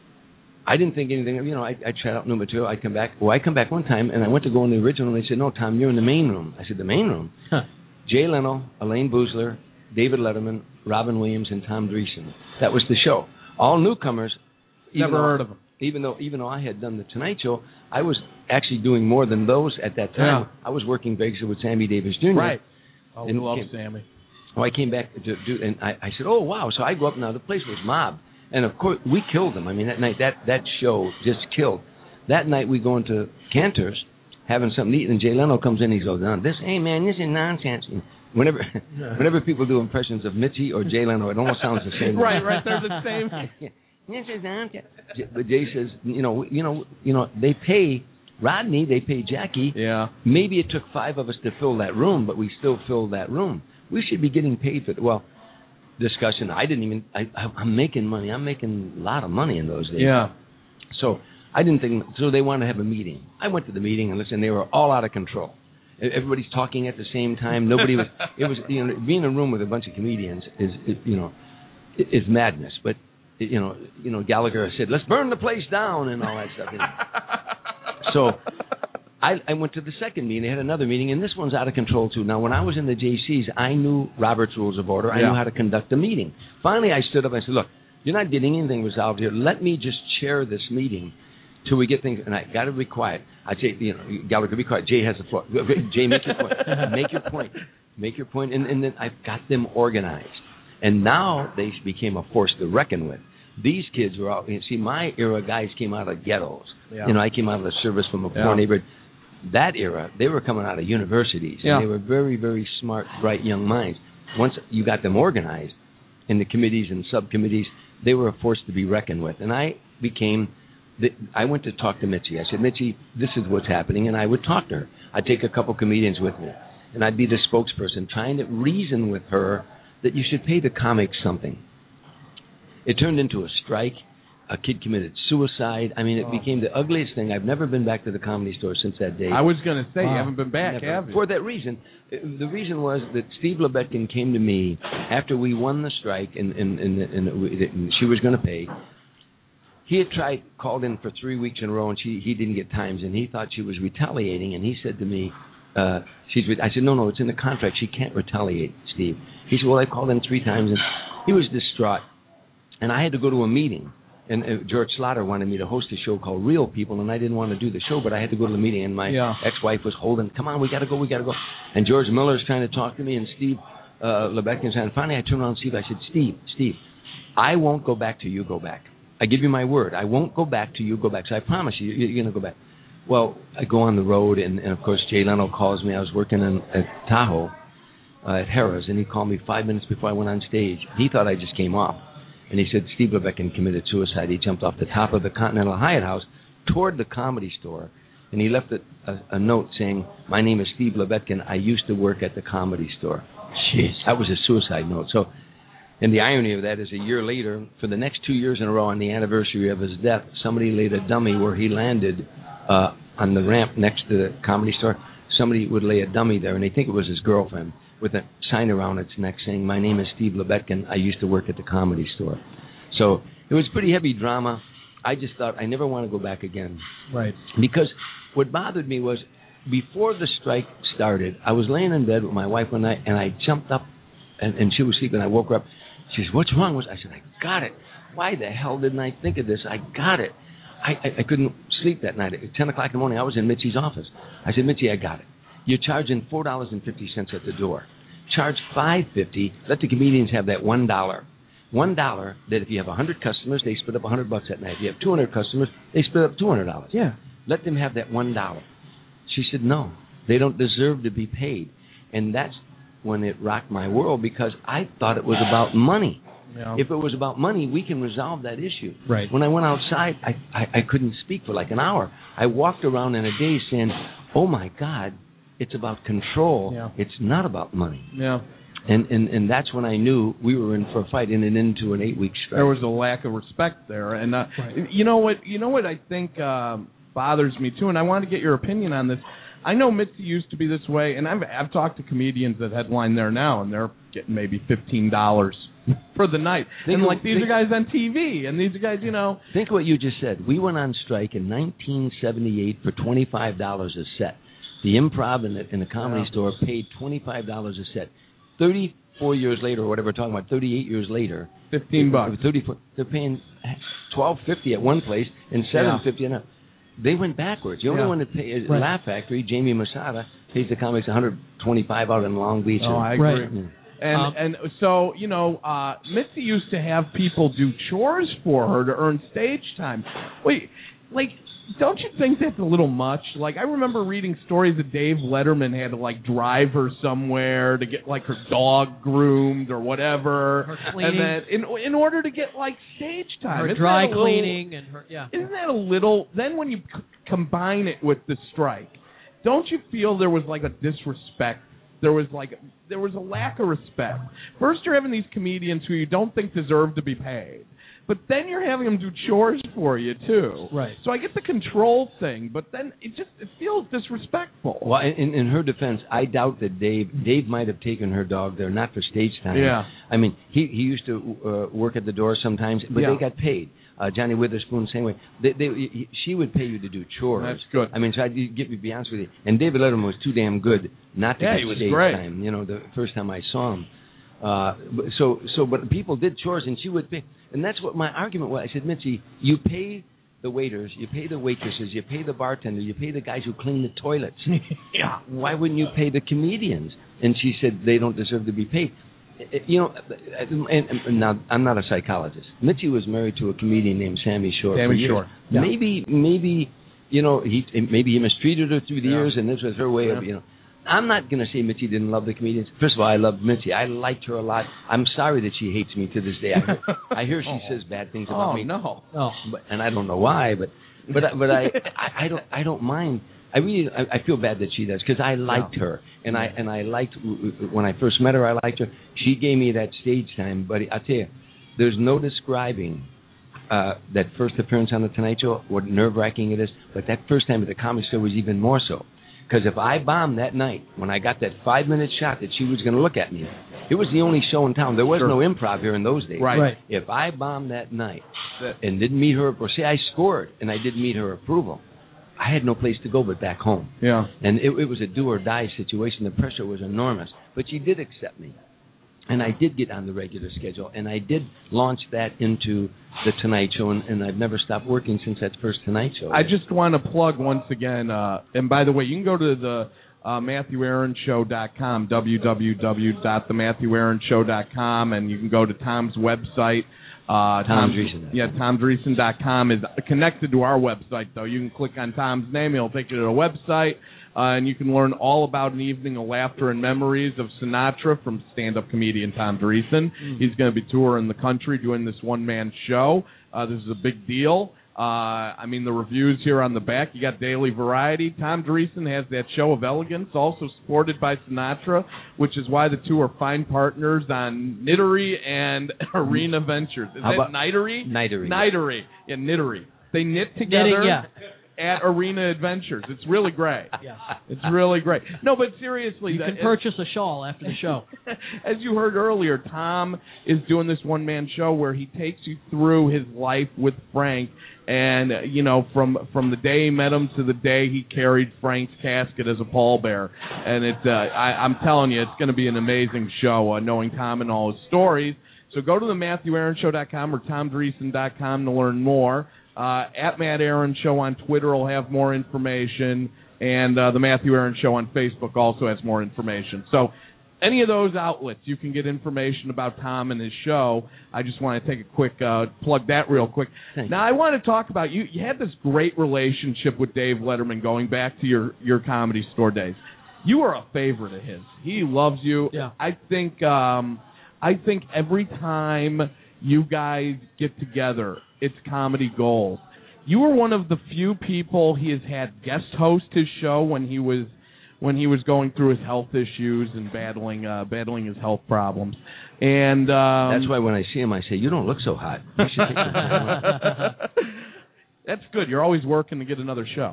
I didn't think anything of, you know, I I tried out new material. I'd come back. Well, I come back one time, and I went to go in the original, and they said, "No, Tom, you're in the main room." I said, "The main room." Huh. Jay Leno, Elaine Boozler, David Letterman, Robin Williams, and Tom Dreesen. That was the show. All newcomers. even Never though- heard of him. Even though even though I had done the Tonight Show, I was actually doing more than those at that time. Yeah. I was working Vegas with Sammy Davis Junior Right. Oh, we And love came- Sammy. Oh, I came back to do, and I, I said, "Oh wow!" So I go up now. The place was mobbed, and of course we killed them. I mean, that night that that show just killed. That night we go into Cantor's, having something to eat, and Jay Leno comes in. He goes, "No, this, hey man, this is nonsense." And whenever, whenever people do impressions of Mitzi or Jay Leno, it almost sounds the same. Right, right. They're the same. Yeah. This is nonsense. J- But Jay says, you know, you know, you know, they pay Rodney, they pay Jackie. Yeah. Maybe it took five of us to fill that room, but we still filled that room. We should be getting paid for it. Well, discussion. I didn't even. I, I, I'm making money. I'm making a lot of money in those days. Yeah. So I didn't think so. They wanted to have a meeting. I went to the meeting and listen. They were all out of control. Everybody's talking at the same time. Nobody was. It was you know being in a room with a bunch of comedians is, is you know is madness. But you know you know Gallagher said, let's burn the place down and all that stuff. You know. So I, I went to the second meeting. They had another meeting, and this one's out of control too. Now, when I was in the J Cs, I knew Robert's Rules of Order. I yeah. knew how to conduct a meeting. Finally, I stood up and I said, look, you're not getting anything resolved here. Let me just chair this meeting till we get things. And I got to be quiet. I'd say, you know, Gallagher, be quiet. Jay has the floor. Jay, make your point. Make your point. Make your point. And, and then I've got them organized. And now they became a force to reckon with. These kids were out. You see, my era guys came out of ghettos. Yeah. You know, I came out of the service from a poor yeah. neighborhood. That era, they were coming out of universities. Yeah. And they were very, very smart, bright young minds. Once you got them organized in the committees and subcommittees, they were a force to be reckoned with. And I became, the, I went to talk to Mitzi. I said, Mitzi, this is what's happening. And I would talk to her. I'd take a couple comedians with me. And I'd be the spokesperson trying to reason with her that you should pay the comics something. It turned into a strike. A kid committed suicide. I mean, it oh. became the ugliest thing. I've never been back to the Comedy Store since that day. I was going to say, wow. you haven't been back, never. have you? For that reason. The reason was that Steve Lebetkin came to me after we won the strike and, and, and, and, and she was going to pay. He had tried, called in for three weeks in a row, and she, he didn't get times, and he thought she was retaliating, and he said to me, uh, she's. I said, no, no, it's in the contract. She can't retaliate, Steve. He said, well, I called in three times, and he was distraught, and I had to go to a meeting. And uh, George Slaughter wanted me to host a show called Real People, and I didn't want to do the show, but I had to go to the meeting, and my yeah. ex-wife was holding, come on, we got to go, we got to go. And George Miller's trying to talk to me, and Steve uh, Lebetkin's trying. Finally, I turned around to Steve. I said, Steve, Steve, I won't go back till you go back. I give you my word. I won't go back till you go back. So I promise you, you're going to go back. Well, I go on the road, and, and of course, Jay Leno calls me. I was working in, at Tahoe, uh, at Harrah's, and he called me five minutes before I went on stage. He thought I just came off. And he said Steve Lebetkin committed suicide. He jumped off the top of the Continental Hyatt House toward the Comedy Store, and he left a, a, a note saying, my name is Steve Lebetkin. I used to work at the Comedy Store. Jeez. That was a suicide note. So, and the irony of that is a year later, for the next two years in a row on the anniversary of his death, somebody laid a dummy where he landed uh, on the ramp next to the Comedy Store. Somebody would lay a dummy there, and they think it was his girlfriend, with a sign around its neck saying, my name is Steve Lebetkin. I used to work at the Comedy Store. So it was pretty heavy drama. I just thought I never want to go back again. Right. Because what bothered me was before the strike started, I was laying in bed with my wife one night, and I jumped up, and, and she was sleeping. I woke her up. She said, what's wrong? I said, I got it. Why the hell didn't I think of this? I got it. I, I, I couldn't sleep that night. At ten o'clock in the morning, I was in Mitzi's office. I said, Mitzi, I got it. You're charging four dollars and fifty cents at the door. Charge five dollars and fifty cents. Let the comedians have that one dollar. One dollar that if you have one hundred customers, they split up one hundred bucks that night. If you have two hundred customers, they split up two hundred dollars. Yeah. Let them have that one dollar. She said, no, they don't deserve to be paid. And that's when it rocked my world because I thought it was about money. Yeah. If it was about money, we can resolve that issue. Right. When I went outside, I, I, I couldn't speak for like an hour. I walked around in a daze saying, oh, my God, it's about control. Yeah. It's not about money. Yeah. And, and and that's when I knew we were in for a fight and into an eight-week strike. There was a lack of respect there. And uh, right. you know what you know what I think um, bothers me, too, and I want to get your opinion on this. I know Mitzi used to be this way, and I've, I've talked to comedians that headline there now, and they're getting maybe fifteen dollars for the night. Think and, like, these think, are guys on T V, and these are guys, you know. Think of what you just said. We went on strike in nineteen seventy-eight for twenty-five dollars a set. The Improv in the, in the Comedy yeah. Store paid twenty-five dollars a set. thirty-four years later, or whatever we're talking about, thirty-eight years later. fifteen bucks. thirty-four, they're paying twelve fifty at one place and seven fifty yeah. another. They went backwards. The only yeah. one that pays, right. Laugh Factory, Jamie Masada, pays the comics one hundred twenty-five out in Long Beach. Oh, I agree. Right. Yeah. And um, and so, you know, uh, Mitzi used to have people do chores for her to earn stage time. Wait, like, don't you think that's a little much? Like, I remember reading stories that Dave Letterman had to, like, drive her somewhere to get, like, her dog groomed or whatever. Her cleaning. And then in, in order to get, like, stage time. Her isn't dry little, cleaning and her, yeah. Isn't that a little, then when you c- combine it with the strike, don't you feel there was, like, a disrespect there was like there was a lack of respect. First, you're having these comedians who you don't think deserve to be paid. But then you're having them do chores for you too. Right. So I get the control thing, but then it just it feels disrespectful. Well, in, in her defense, I doubt that Dave Dave might have taken her dog there, not for stage time. Yeah. I mean, he he used to uh, work at the door sometimes, but Yeah. they got paid. Uh, Johnny Witherspoon, same way. They, they, he, she would pay you to do chores. That's good. I mean, so I get to be honest with you. And David Letterman was too damn good not to Yeah, get he was stage great. time. You know, the first time I saw him. Uh, but- so, so, but people did chores, and she would pay. And that's what my argument was. I said, Mitzi, you pay the waiters, you pay the waitresses, you pay the bartender, you pay the guys who clean the toilets. Yeah. Why wouldn't you pay the comedians? And she said they don't deserve to be paid. You know, and, and now I'm not a psychologist. Mitzi was married to a comedian named Sammy Shore. Sammy for years. Shore. Yeah. Maybe, maybe, you know, he maybe he mistreated her through the Yeah. years, and this was her way Yeah. of, you know. I'm not going to say Mitzi didn't love the comedians. First of all, I loved Mitzi. I liked her a lot. I'm sorry that she hates me to this day. I hear, I hear she Oh. says bad things about Oh me. no. Oh. But, and I don't know why, but but but I I, I don't I don't mind. I really I, I feel bad that she does because I liked Yeah. her and I and I liked when I first met her. I liked her. She gave me that stage time, buddy. I tell you, there's no describing uh, that first appearance on the Tonight Show, what nerve wracking it is. But that first time at the Comedy Store was even more so. Because if I bombed that night, when I got that five-minute shot that she was going to look at me, it was the only show in town. There was Sure. no improv here in those days. Right. Right. If I bombed that night and didn't meet her, or say I scored and I didn't meet her approval, I had no place to go but back home. Yeah. And it, it was a do-or-die situation. The pressure was enormous. But she did accept me. And I did get on the regular schedule. And I did launch that into the Tonight Show. And, and I've never stopped working since that first Tonight Show. I just want to plug once again, uh, and by the way, you can go to the uh, Matthew Aaron Show dot com, w w w dot the Matthew Aaron Show dot com, and you can go to Tom's website. Uh, Tom Dreesen. Yeah, Tom Dreesen dot com is connected to our website, though. You can click on Tom's name. It'll take you to the website, uh, and you can learn all about an evening of laughter and memories of Sinatra from stand-up comedian Tom Dreesen. Mm. He's going to be touring the country doing this one-man show. Uh, this is a big deal. Uh, I mean, the reviews here on the back, you got Daily Variety. Tom Dreesen has that show of elegance, also supported by Sinatra, which is why the two are fine partners on Knittery and Arena Ventures. Is How that about- Knittery? Knittery. Knittery. Yeah, Knittery. They knit together Knitting, yeah. at Arena Adventures. It's really great. Yes. It's really great. No, but seriously. You that- can purchase a shawl after the show. As you heard earlier, Tom is doing this one-man show where he takes you through his life with Frank, and uh, you know, from from the day he met him to the day he carried Frank's casket as a pallbearer. And it's, uh, I, I'm telling you, it's going to be an amazing show, uh, knowing Tom and all his stories. So go to the Matthew Aaron Show dot com or Tom Dreesen dot com to learn more. Uh, at Matt Aaron Show on Twitter will have more information, and uh, the Matthew Aaron Show on Facebook also has more information. So any of those outlets, you can get information about Tom and his show. I just want to take a quick uh, plug that real quick. Thank now, I want to talk about you. You had this great relationship with Dave Letterman going back to your, your Comedy Store days. You are a favorite of his. He loves you. Yeah. I think um, I think every time you guys get together, it's comedy gold. You were one of the few people he has had guest host his show when he was when he was going through his health issues and battling uh, battling his health problems. And um, That's why when I see him, I say, "You don't look so hot." You should take some time off." That's good. You're always working to get another show.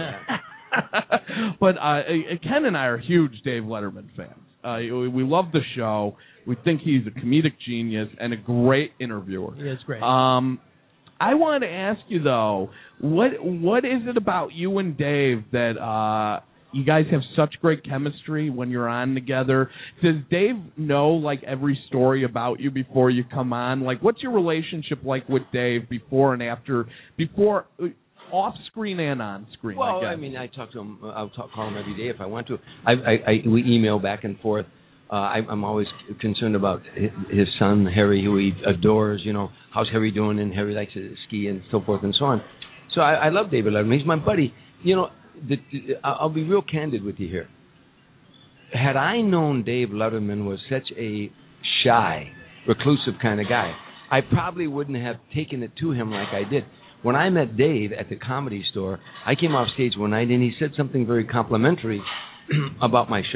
But uh, Ken and I are huge Dave Letterman fans. Uh, we love the show. We think he's a comedic genius and a great interviewer. He is great. Um, I want to ask you though, what what is it about you and Dave that uh, you guys have such great chemistry when you're on together? Does Dave know like every story about you before you come on? Like, what's your relationship like with Dave before and after, before, uh, off screen and on screen? Well, I, guess. I mean, I talk to him. I'll talk, call him every day if I want to. I, I, I we email back and forth. Uh, I, I'm always concerned about his, his son Harry, who he adores. You know, how's Harry doing? And Harry likes to ski and so forth and so on. So I, I love David Letterman. He's my buddy. You know, the, the, I'll be real candid with you here. Had I known Dave Letterman was such a shy, reclusive kind of guy, I probably wouldn't have taken it to him like I did. When I met Dave at the Comedy Store, I came off stage one night and he said something very complimentary about my show.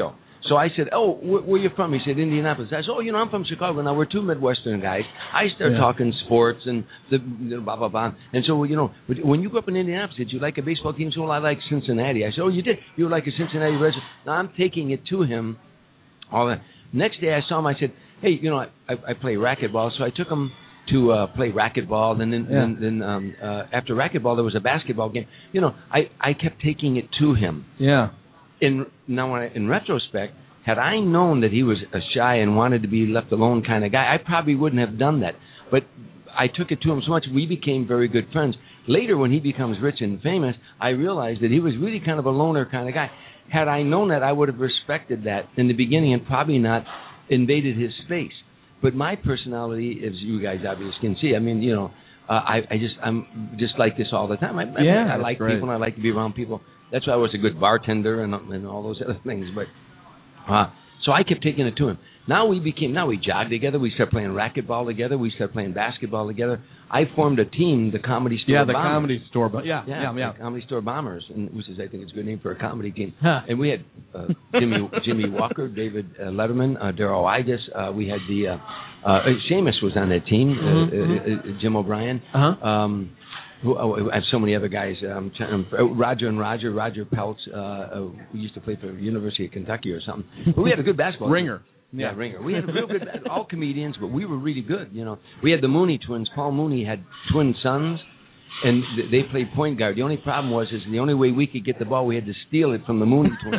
So I said, oh, where, where you from? He said, Indianapolis. I said, oh, you know, I'm from Chicago. Now, we're two Midwestern guys. I started Yeah. talking sports and the, the blah, blah, blah. And so, you know, when you grew up in Indianapolis, did you like a baseball team? So, well, I like Cincinnati. I said, oh, you did? You were like a Cincinnati Reds. Now, I'm taking it to him. All that. Next day, I saw him. I said, hey, you know, I, I, I play racquetball. So I took him to uh, play racquetball. And then, Yeah. then, then um, uh, after racquetball, there was a basketball game. You know, I, I kept taking it to him. Yeah. In now, when I, in retrospect, had I known that he was a shy and wanted to be left alone kind of guy, I probably wouldn't have done that. But I took it to him so much, we became very good friends. Later, when he becomes rich and famous, I realized that he was really kind of a loner kind of guy. Had I known that, I would have respected that in the beginning and probably not invaded his space. But my personality, as you guys obviously can see, I mean, you know, uh, I, I just I'm just like this all the time. I, Yeah, I, I like great. people, and I like to be around people. That's why I was a good bartender and and all those other things. But uh, so I kept taking it to him. Now we became, now we jog together. We start playing racquetball together. We start playing basketball together. I formed a team, the Comedy Store Yeah, the Bombers. Comedy Store, but yeah, Yeah, yeah, yeah. the Comedy Store Bombers, and which is, I think, it's a good name for a comedy team. Huh. And we had uh, Jimmy Jimmy Walker, David uh, Letterman, uh, Darryl Idis. Uh, we had the uh, uh, Seamus was on that team. Mm-hmm, uh, uh, uh, Jim O'Brien. Uh-huh. Um, who, oh, I have so many other guys. Um, uh, Roger and Roger, Roger Peltz, uh, uh, who used to play for the University of Kentucky or something. But we had a good basketball team. Ringer. Yeah, Ringer. We had a real good, all comedians, but we were really good. You know, we had the Mooney twins. Paul Mooney had twin sons, and th- they played point guard. The only problem was, is the only way we could get the ball, we had to steal it from the Mooney twins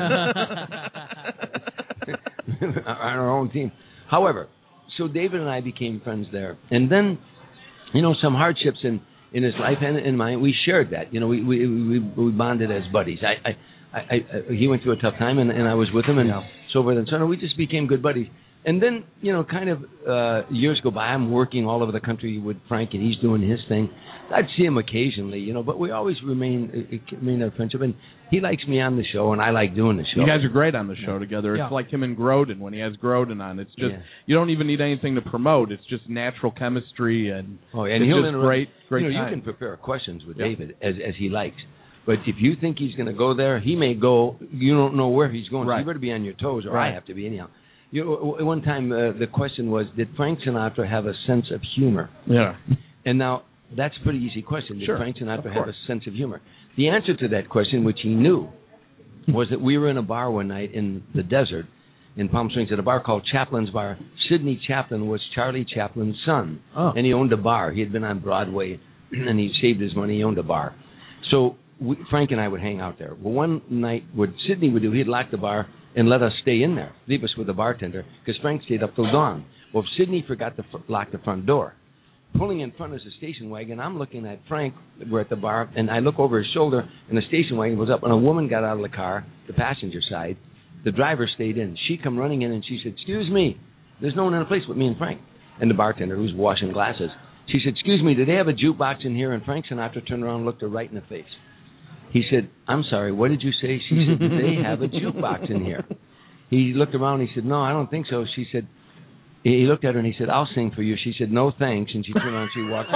on our own team. However, so David and I became friends there, and then, you know, some hardships in, in his life and in mine, we shared that. You know, we we we, we bonded as buddies. I, I, I, I he went through a tough time, and, and I was with him, and. Yeah. So forth and so on. We just became good buddies. And then, you know, kind of uh, years go by. I'm working all over the country with Frank, and he's doing his thing. I'd see him occasionally, you know, but we always remain remain our friendship. And he likes me on the show, and I like doing the show. You guys are great on the show together. It's Yeah. like him and Grodin when he has Grodin on. It's just Yeah. you don't even need anything to promote. It's just natural chemistry and Oh, and it's he'll just interrupt. great, great You know, time. you can prepare questions with Yeah. David as as he likes. But if you think he's going to go there, he may go. You don't know where he's going. Right. So you better be on your toes, or Right. I have to be anyhow. You know, one time uh, the question was, did Frank Sinatra have a sense of humor? Yeah. And now that's a pretty easy question. Did Sure, Frank of Sinatra have course. a sense of humor? The answer to that question, which he knew, was that we were in a bar one night in the desert in Palm Springs at a bar called Chaplin's Bar. Sidney Chaplin was Charlie Chaplin's son, Oh. and he owned a bar. He had been on Broadway, and he saved his money. He owned a bar. So we, Frank and I would hang out there. Well, one night, what Sidney would do, he'd lock the bar and let us stay in there, leave us with the bartender, because Frank stayed up till dawn. Well, Sidney forgot to f- lock the front door. Pulling in front is a station wagon. I'm looking at Frank. We're at the bar, and I look over his shoulder, and the station wagon was up, and a woman got out of the car, the passenger side. The driver stayed in. She come running in, and she said, "Excuse me, there's no one in the place but me and Frank." And the bartender, who's washing glasses, she said, "Excuse me, do they have a jukebox in here?" And Frank Sinatra turned around and looked her right in the face. He said, "I'm sorry, what did you say?" She said, "Do they have a jukebox in here?" He looked around, and he said, "No, I don't think so." She said, he looked at her and he said, "I'll sing for you." She said, "No, thanks." And she turned around and she walked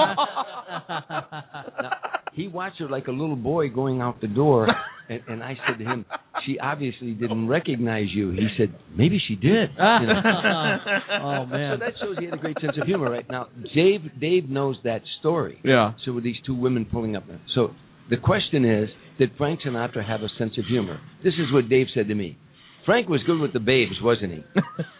out. Now, he watched her like a little boy going out the door, and, and I said to him, "She obviously didn't recognize you." He said, "Maybe she did." You know? Oh, man. So that shows he had a great sense of humor, right? Now, Dave Dave knows that story. Yeah. So with these two women pulling up. So the question is, did Frank Sinatra have a sense of humor? This is what Dave said to me. Frank was good with the babes, wasn't he?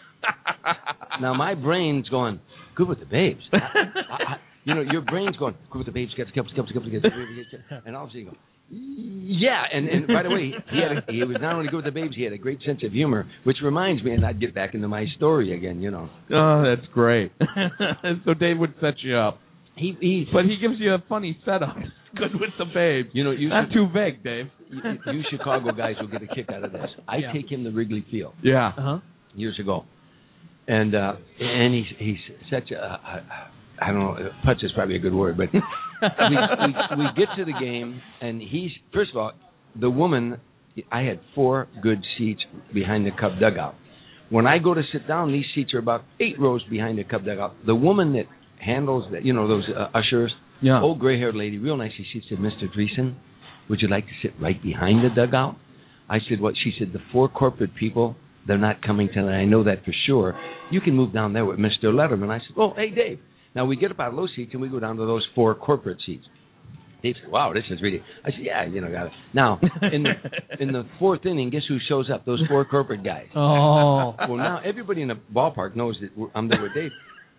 Now my brain's going, good with the babes. I, I, you know, your brain's going, good with the babes, get the cups, cups, cups, cups, and all of a sudden you go, yeah. And, and by the way, he had a, he was not only good with the babes, he had a great sense of humor, which reminds me, and I'd get back into my story again, you know. Oh, that's great. So Dave would set you up. He, he, But he gives you a funny setup. Good with the babes. you know, you, Not too vague, Dave. you, you Chicago guys will get a kick out of this. I Yeah. take him to Wrigley Field Yeah. Uh-huh. years ago, and uh, and he's he's such a, a I don't know, putz is probably a good word, but we, we we get to the game, and he's first of all, the woman. I had four good seats behind the Cub dugout. When I go to sit down, these seats are about eight rows behind the Cub dugout. The woman that handles that, you know, those uh, ushers, Yeah. old gray-haired lady, real nice. She said, "Mister Dreesen, would you like to sit right behind the dugout?" I said, "What?" She said, "The four corporate people they're not coming tonight. I know that for sure. You can move down there with Mister Letterman. I said, oh, hey, Dave. Now, we get up out of those seats, and we go down to those four corporate seats. Dave said, wow, this is really... I said, yeah, you know, got it. Now, in the in the fourth inning, guess who shows up? Those four corporate guys. Oh. Well, now everybody in the ballpark knows that we're, I'm there with Dave.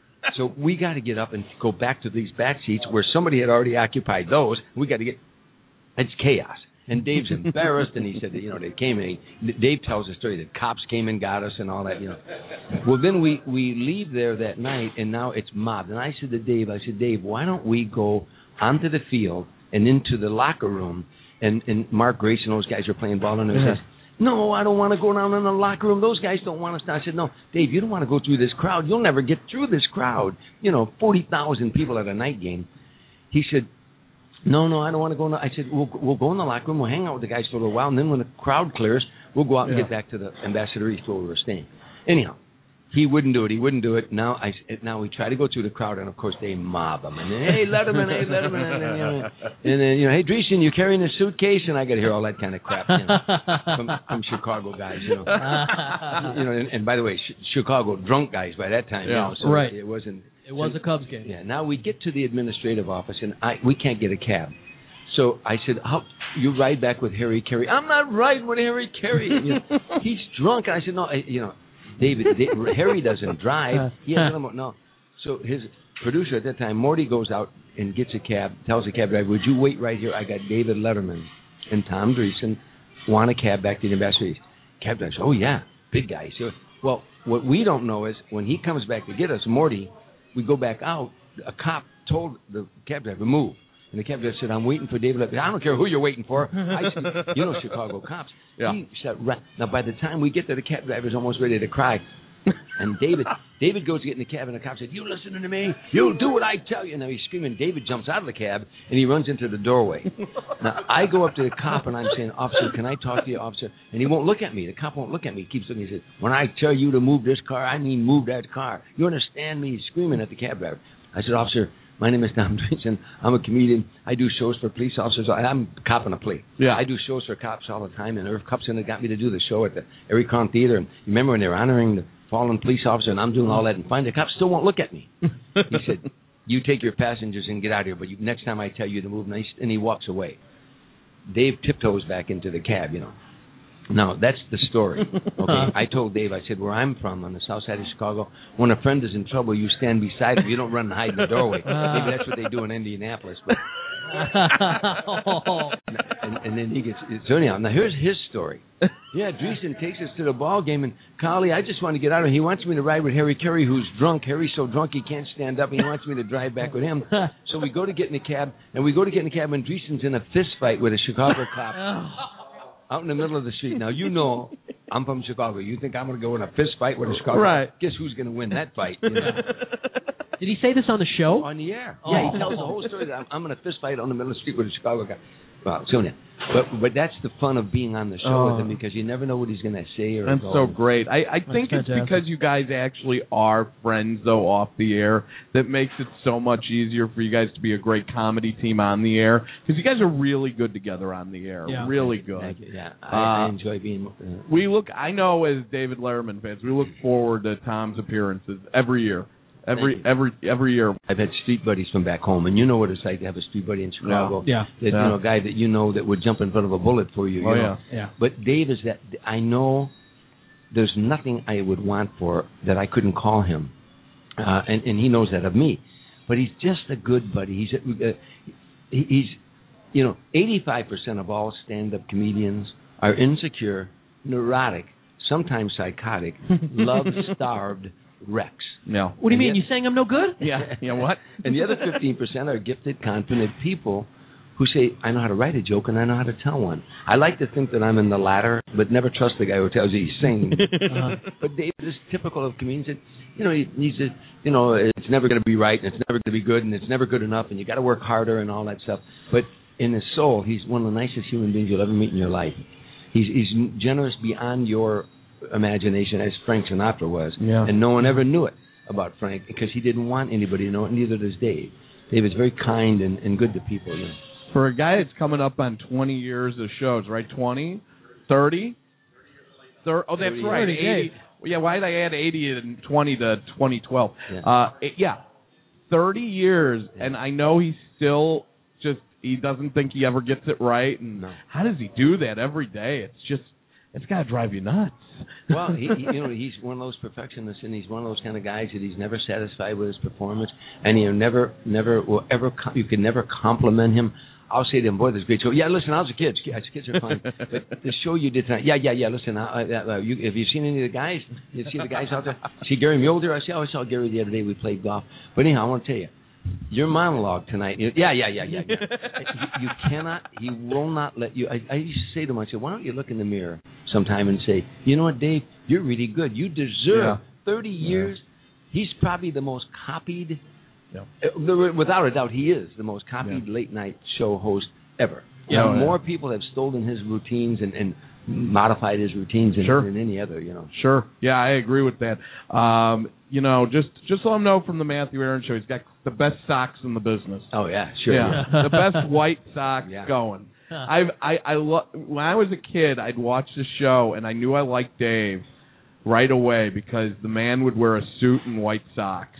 So we got to get up and go back to these back seats where somebody had already occupied those. We got to get... It's chaos. And Dave's embarrassed, and he said that, you know, they came in. He, Dave tells the story that cops came and got us and all that, you know. Well, then we, we leave there that night, and now it's mobbed. And I said to Dave, I said, Dave, why don't we go onto the field and into the locker room? And, and Mark Grace and those guys are playing ball, and he says, no, I don't want to go down in the locker room. Those guys don't want us down. I said, no, Dave, you don't want to go through this crowd. You'll never get through this crowd. You know, forty thousand people at a night game. He said, no, no, I don't want to go in the, I said, we'll, we'll go in the locker room, we'll hang out with the guys for a little while, and then when the crowd clears, we'll go out and yeah. get back to the Ambassador East where we were staying. Anyhow, he wouldn't do it. He wouldn't do it. Now I now we try to go through the crowd, and of course they mob him. And then, hey, Letterman, hey, Letterman, and then, you know, and then you know, hey, Dreesen, you carrying a suitcase? And I got to hear all that kind of crap, you know, from, from Chicago guys, you know. you know, and, and by the way, sh- Chicago drunk guys by that time, yeah. you know, so right. it wasn't. It was a Cubs game. Yeah. Now we get to the administrative office, and I we can't get a cab. So I said, "How you ride back with Harry Carey?" I'm not riding with Harry Carey. You know, he's drunk. And I said, "No, I, you know, David, David, Harry doesn't drive. He has no, no." So his producer at that time, Morty, goes out and gets a cab. Tells the cab driver, "Would you wait right here? I got David Letterman and Tom Dreesen want a cab back to the Ambassador." Cab driver says, "Oh yeah, big guy." So, well, what we don't know is when he comes back to get us, Morty, we go back out. A cop told the cab driver, "Move." And the cab driver said, "I'm waiting for David." I don't care who you're waiting for. I said, you know Chicago cops. Yeah. He said, right. Now, by the time we get there, the cab driver's almost ready to cry. And David David goes to get in the cab, and the cop said, "You listening to me? You'll do what I tell you." Now he's screaming. David jumps out of the cab, and he runs into the doorway. Now, I go up to the cop, and I'm saying, "Officer, can I talk to you, officer?" And he won't look at me. The cop won't look at me. He keeps looking. He says, "When I tell you to move this car, I mean move that car. You understand me?" He's screaming at the cab driver. I said, "Officer, my name is Tom Dreesen. I'm a comedian. I do shows for police officers. I'm copping a plea. Yeah. I do shows for cops all the time, and Irv Cupson got me to do the show at the Erie Crown Theater. And you remember when they were honoring the fallen police officer, and I'm doing all that, and finally the cops still won't look at me. He said, "You take your passengers and get out of here, but you, next time I tell you to move," and he, and he walks away. Dave tiptoes back into the cab, you know. Now, that's the story. Okay, I told Dave, I said, where I'm from, on the south side of Chicago, when a friend is in trouble, you stand beside him. You don't run and hide in the doorway. Maybe that's what they do in Indianapolis. But and, and then he gets, so anyhow, now here's his story. Yeah, Dreesen takes us to the ball game, and Collie, I just want to get out of here. He wants me to ride with Harry Carey, who's drunk. Harry's so drunk he can't stand up, and he wants me to drive back with him. So we go to get in the cab, and we go to get in the cab, and Dreesen's in a fist fight with a Chicago cop. Out in the middle of the street. Now, you know, I'm from Chicago. You think I'm going to go in a fist fight with a Chicago? Right. Guess who's going to win that fight? You know? Did he say this on the show? On the air. Oh. Yeah, he tells the whole story that I'm, I'm in a fist fight on the middle of the street with a Chicago guy. Well, so yeah. But but that's the fun of being on the show Oh. with him, because you never know what he's going to say or That's go. so great. I, I think it's fantastic. because you guys actually are friends, though, off the air, that makes it so much easier for you guys to be a great comedy team on the air. Because you guys are really good together on the air. Yeah. Really good. Thank you. Yeah, I, Uh, I enjoy being. Uh, We look, I know as David Letterman fans, we look forward to Tom's appearances every year. Every Thank you. every every year. I've had street buddies from back home, and you know what it's like to have a street buddy in Chicago. Yeah. That, Yeah. You know, a guy that you know that would jump in front of a bullet for you. you Oh, know? yeah. Yeah. But Dave is that, I know there's nothing I would want for that I couldn't call him. Uh, and, and he knows that of me. But he's just a good buddy. He's, a, uh, he- he's, you know, eighty-five percent of all stand-up comedians are insecure, neurotic, sometimes psychotic, love-starved wrecks. No. What do you And mean? yet- You saying I'm no good? Yeah. You know what? And the other fifteen percent are gifted, confident people who say, I know how to write a joke and I know how to tell one. I like to think that I'm in the latter, but never trust the guy who tells you he's singing. Uh-huh. But Dave is typical of comedians. That, you know, he, he's a, you know, it's never going to be right, and it's never going to be good, and it's never good enough, and you got to work harder and all that stuff. But in his soul, he's one of the nicest human beings you'll ever meet in your life. He's, he's generous beyond your imagination, as Frank Sinatra was. Yeah. And no one ever knew it about Frank because he didn't want anybody to know it, neither does Dave. Dave is very kind and, and good to people. You know. For a guy that's coming up on twenty years of shows, right? twenty, thirty? Thir- oh, that's right. thirty eighty. days. Yeah, why did I add eighty and twenty to twenty twelve? Yeah. Uh, it, yeah, thirty years, yeah. And I know he's still just he doesn't think he ever gets it right. And no. How does he do that every day? It's just it's got to drive you nuts. Well, he, he, you know, he's one of those perfectionists, and he's one of those kind of guys that he's never satisfied with his performance, and you never, never will ever. You can never compliment him. I'll say to him, boy, this is a great show. Yeah, listen, how's the kids? Kids, kids are fine. But the show you did tonight, yeah, yeah, yeah. Listen, uh, uh, you, have you seen any of the guys? You see the guys out there? See Gary Mulder? I, see, oh, I saw Gary the other day. We played golf. But anyhow, I want to tell you, your monologue tonight. You, yeah, yeah, yeah, yeah. yeah. you, you cannot. He will not let you. I, I used to say to him, I said, why don't you look in the mirror sometime and say, you know what, Dave, you're really good. You deserve yeah. thirty years. Yeah. He's probably the most copied. Yeah. Without a doubt, he is the most copied yeah. late night show host ever. Yeah, oh, more yeah. people have stolen his routines and, and modified his routines than, sure. than any other. You know. Sure. Yeah, I agree with that. Um, you know, just just so I know from the Matthew Aaron show, he's got the best socks in the business. Oh yeah, sure. Yeah, the best white socks yeah. going. I've I I lo- when I was a kid, I'd watch the show and I knew I liked Dave right away because the man would wear a suit and white socks.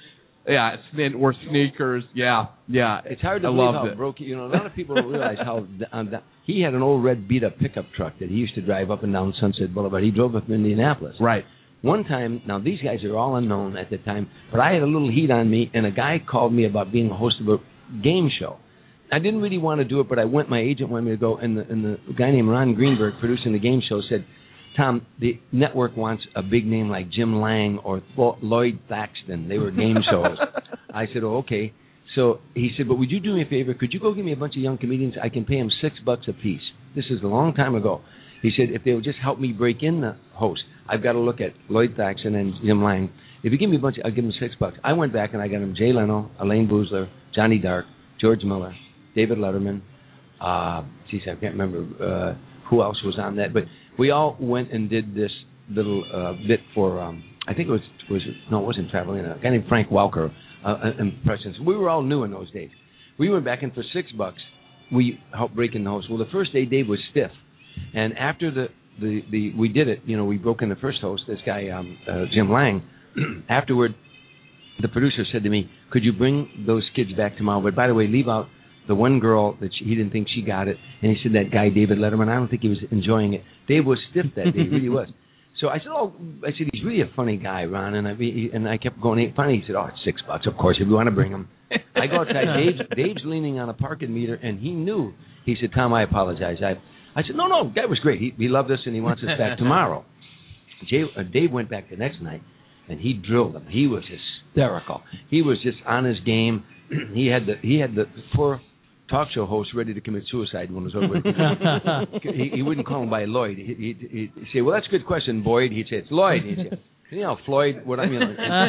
Yeah, or sneakers. Yeah, yeah. It's hard to I believe loved how it. broke. You know, a lot of people don't realize how um, that, he had an old red beat-up pickup truck that he used to drive up and down Sunset Boulevard. He drove up from Indianapolis. Right. One time, now these guys are all unknown at the time, but I had a little heat on me, and a guy called me about being a host of a game show. I didn't really want to do it, but I went. My agent wanted me to go, and the, and the guy named Ron Greenberg, producing the game show, said, Tom, the network wants a big name like Jim Lang or Lloyd Thaxton. They were game shows. I said, oh, okay. So he said, but would you do me a favor? Could you go give me a bunch of young comedians? I can pay them six bucks a piece. This is a long time ago. He said, if they would just help me break in the host, I've got to look at Lloyd Thaxton and Jim Lang. If you give me a bunch, I'll give them six bucks. I went back and I got them Jay Leno, Elaine Boozler, Johnny Dark, George Miller, David Letterman. Uh, geez, I can't remember uh, who else was on that, but we all went and did this little uh, bit for, um, I think it was, was no, it wasn't Travelina, a guy named Frank Welker, uh, impressions. We were all new in those days. We went back in for six bucks. We helped break in the host. Well, the first day, Dave was stiff. And after the, the, the we did it, you know, we broke in the first host, this guy, um, uh, Jim Lang. Afterward, the producer said to me, could you bring those kids back tomorrow? But by the way, leave out the one girl that she, he didn't think she got it, and he said that guy David Letterman, I don't think he was enjoying it. Dave was stiff that day, he really was. So I said, oh, I said he's really a funny guy, Ron, and I and I kept going, hey, funny. He said, oh, it's six bucks, of course, if you want to bring him. I go outside, Dave's, Dave's leaning on a parking meter, and he knew. He said, Tom, I apologize. I I said, no, no, that was great. He, he loved us, and he wants us back tomorrow. Jay, uh, Dave went back the next night, and he drilled them. He was hysterical. He was just on his game. he had the he had the poor talk show host ready to commit suicide when it was over. he, he wouldn't call him by Lloyd. He, he'd, he'd say, well, that's a good question, Boyd. He'd say, it's Lloyd. He'd say, you know, Floyd, what I mean.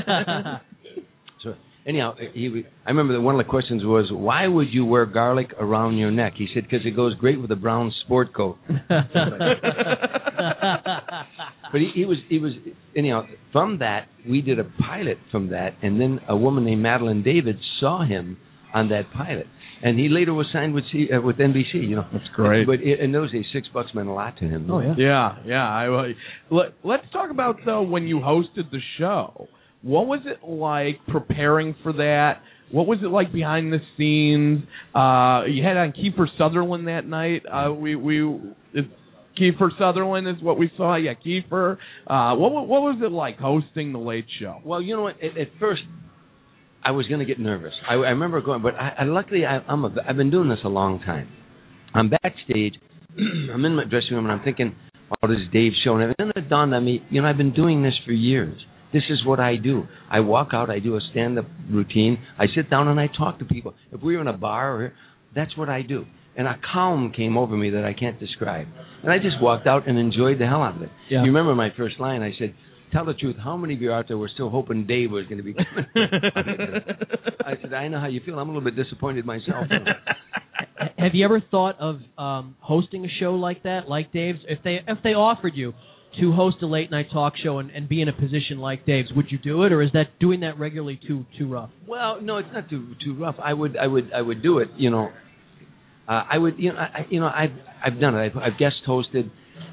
So anyhow, he, I remember that one of the questions was, why would you wear garlic around your neck? He said, because it goes great with a brown sport coat. But he, he was, he was, anyhow, from that, we did a pilot from that, and then a woman named Madeline David saw him on that pilot. And he later was signed with C, uh, with N B C. You know, that's great. But in those days, six bucks meant a lot to him. Oh yeah, yeah, yeah. I, let, let's talk about though when you hosted the show. What was it like preparing for that? What was it like behind the scenes? Uh, you had on Kiefer Sutherland that night. Uh, we we it's, Kiefer Sutherland is what we saw. Yeah, Kiefer. Uh, what what was it like hosting the Late Show? Well, you know what? At, at first, I was going to get nervous. I, I remember going, but I, I, luckily I, I'm a, I've been doing this a long time. I'm backstage. I'm in my dressing room, and I'm thinking, oh, this is Dave's show. And then it dawned on me, you know, I've been doing this for years. This is what I do. I walk out. I do a stand-up routine. I sit down, and I talk to people. If we were in a bar, or, that's what I do. And a calm came over me that I can't describe. And I just walked out and enjoyed the hell out of it. Yeah. You remember my first line? I said, tell the truth, how many of you out there were still hoping Dave was going to be coming? I said, I know how you feel. I'm a little bit disappointed myself. Have you ever thought of um, hosting a show like that, like Dave's? If they if they offered you to host a late night talk show and, and be in a position like Dave's, would you do it, or is that doing that regularly too too rough? Well, no, it's not too too rough. I would I would I would do it. You know, uh, I would you know I you know I've I've done it. I've, I've guest hosted.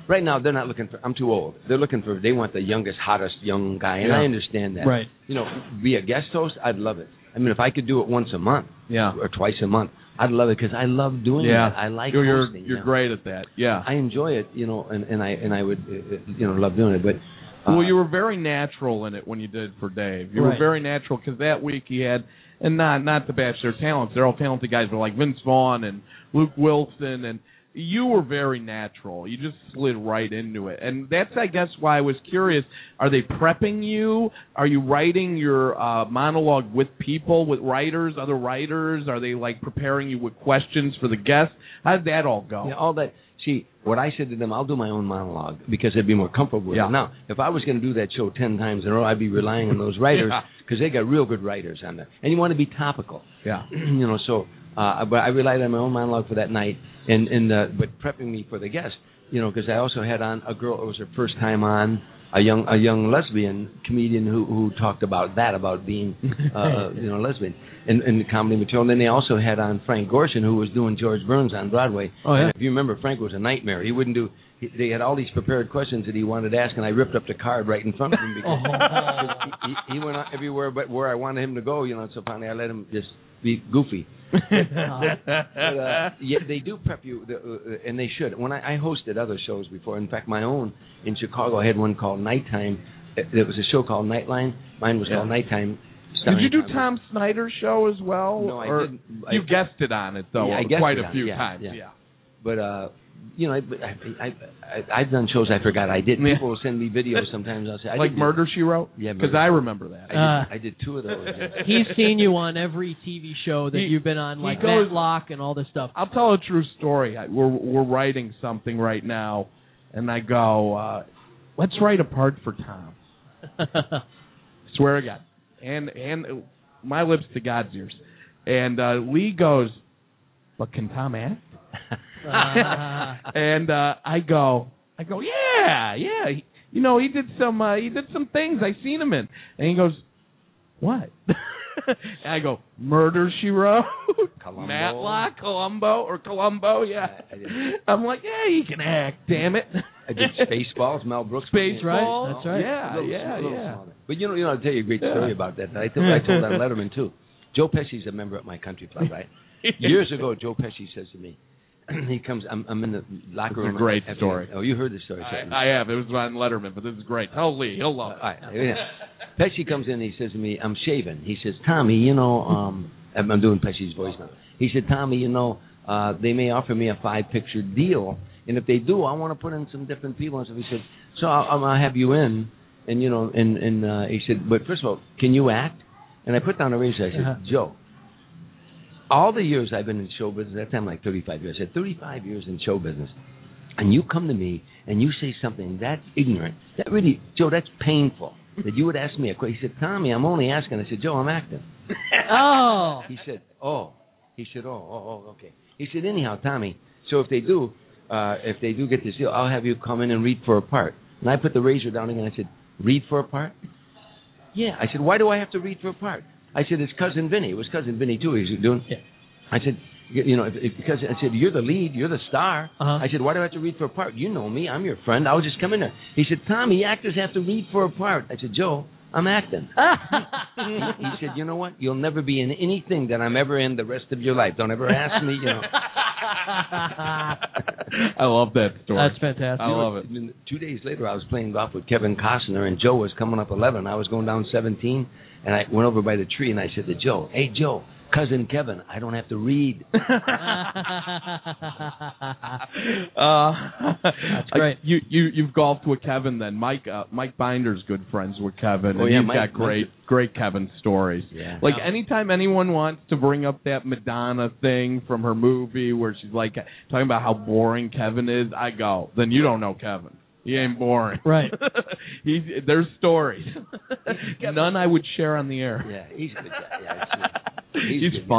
right now they're not looking for. I'm too old. They're looking for. They want the youngest, hottest young guy, and Yeah. I understand that. Right. You know, be a guest host, I'd love it. I mean, if I could do it once a month, Yeah. or twice a month, I'd love it because I love doing Yeah. it. I like you're you're, hosting. you're you know? great at that. Yeah. I enjoy it, you know, and, and I and I would, uh, you know, love doing it. But uh, well, you were very natural in it when you did it for Dave. You Right. were very natural because that week he had, and not not to bash their talents, they're all talented guys, but like Vince Vaughn and Luke Wilson, and you were very natural. You just slid right into it, and that's, I guess, why I was curious. Are they prepping you? Are you writing your uh, monologue with people, with writers, other writers? Are they like preparing you with questions for the guests? How did that all go? Yeah, all that. See, what I said to them, I'll do my own monologue because I'd be more comfortable with Yeah. it. Now, if I was going to do that show ten times in a row, I'd be relying on those writers Yeah. because they got real good writers on there. And you want to be topical. Yeah. you know, so, uh, but I relied on my own monologue for that night, and, and uh, but prepping me for the guest, you know, because I also had on a girl, it was her first time on, a young a young lesbian comedian who who talked about that, about being, uh, you know, lesbian. In, in the comedy material. And then they also had on Frank Gorshin, who was doing George Burns on Broadway. Oh, yeah. And if you remember, Frank was a nightmare. He wouldn't do. He, they had all these prepared questions that he wanted to ask, and I ripped up the card right in front of him because Oh. he, he, he went out everywhere but where I wanted him to go. You know, so finally I let him just be goofy. but, uh, yeah, they do prep you, the, uh, and they should. When I, I hosted other shows before, in fact, my own in Chicago, I had one called Nighttime. It was a show called Nightline. Mine was Yeah. called Nighttime. Did you do Tom Snyder's show as well? No, I or didn't. You I, guested on it though, Yeah, I guested quite a on it, few yeah, times. yeah. Yeah. But uh, you know, I, I, I, I, I've done shows I forgot I did. Yeah. People will send me videos sometimes. I'll say, I Like did Murder, She Wrote? Yeah, Because Murder. I remember that. I did, Uh, I did two of those. Yeah. He's seen you on every T V show that He- you've been on, he like goes- Matlock and all this stuff. I'll tell a true story. I, we're we're writing something right now, and I go, uh, let's write a part for Tom. Swear to God. And and my lips to God's ears. And uh, Lee goes, but can Tom act? Uh, and uh, I go, I go, yeah, yeah. He, you know, he did some, uh, he did some things I seen him in. And he goes, what? and I go, Murder, She Wrote, Columbo. Matlock, Columbo, or Columbo, yeah. I did. I'm like, yeah, he can act. Damn it. I did Spaceballs, Mel Brooks. Spaceballs, right, that's right. Yeah, Little- yeah, little yeah. smaller. But you know, you know, I'll tell you a great Yeah. story about that. I told, I told on Letterman too. Joe Pesci's a member of my country club, right? Years ago, Joe Pesci says to me, he comes, I'm, I'm in the locker It's a room. great after- story. Oh, you heard the story. I, certainly. I have. It was on Letterman, but this is great. Tell Lee. He'll love it. All right. Yeah. Pesci comes in and he says to me, I'm shaving. He says, Tommy, you know, um, I'm I'm doing Pesci's voice now. He said, Tommy, you know, uh, they may offer me a five-picture deal, and if they do, I want to put in some different people. And so he said, so I'll, I'll have you in, and, you know, and, and uh, he said, but first of all, can you act? And I put down a razor. I said, Uh-huh. Joe, all the years I've been in show business, that time like thirty-five years, I said thirty-five years in show business, and you come to me and you say something that's ignorant, that really, Joe, that's painful, that you would ask me a question. He said, Tommy, I'm only asking. I said, Joe, I'm acting. oh. He said, oh. He said, oh, oh, oh, okay. He said, anyhow, Tommy, so if they do, uh, if they do get this deal, I'll have you come in and read for a part. And I put the razor down again. I said, read for a part? Yeah. I said, why do I have to read for a part? I said, it's Cousin Vinny. It was Cousin Vinny, too. He was doing. Yeah. I said, you you know, if, if, because I said, you're the lead, you're the star. Uh-huh. I said, why do I have to read for a part? You know me, I'm your friend. I'll just come in there. He said, Tommy, actors have to read for a part. I said, Joe, I'm acting. he, he said, you know what? You'll never be in anything that I'm ever in the rest of your life. Don't ever ask me, you know. I love that story. That's fantastic. I love it. And two days later, I was playing golf with Kevin Costner, and Joe was coming up eleven. I was going down seventeen, and I went over by the tree, and I said to Joe, hey, Joe, Cousin Kevin, I don't have to read. uh, That's great. You you you've golfed with Kevin then. Mike uh, Mike Binder's good friends with Kevin. Oh, and yeah, you've Mike- got great Mike- great Kevin stories. Yeah. Like Yeah. anytime anyone wants to bring up that Madonna thing from her movie where she's like talking about how boring Kevin is, I go, then you don't know Kevin. He ain't boring. Right. He's there's stories. None I would share on the air. Yeah, he's a good guy. Yeah, it's- he's He's good. funny.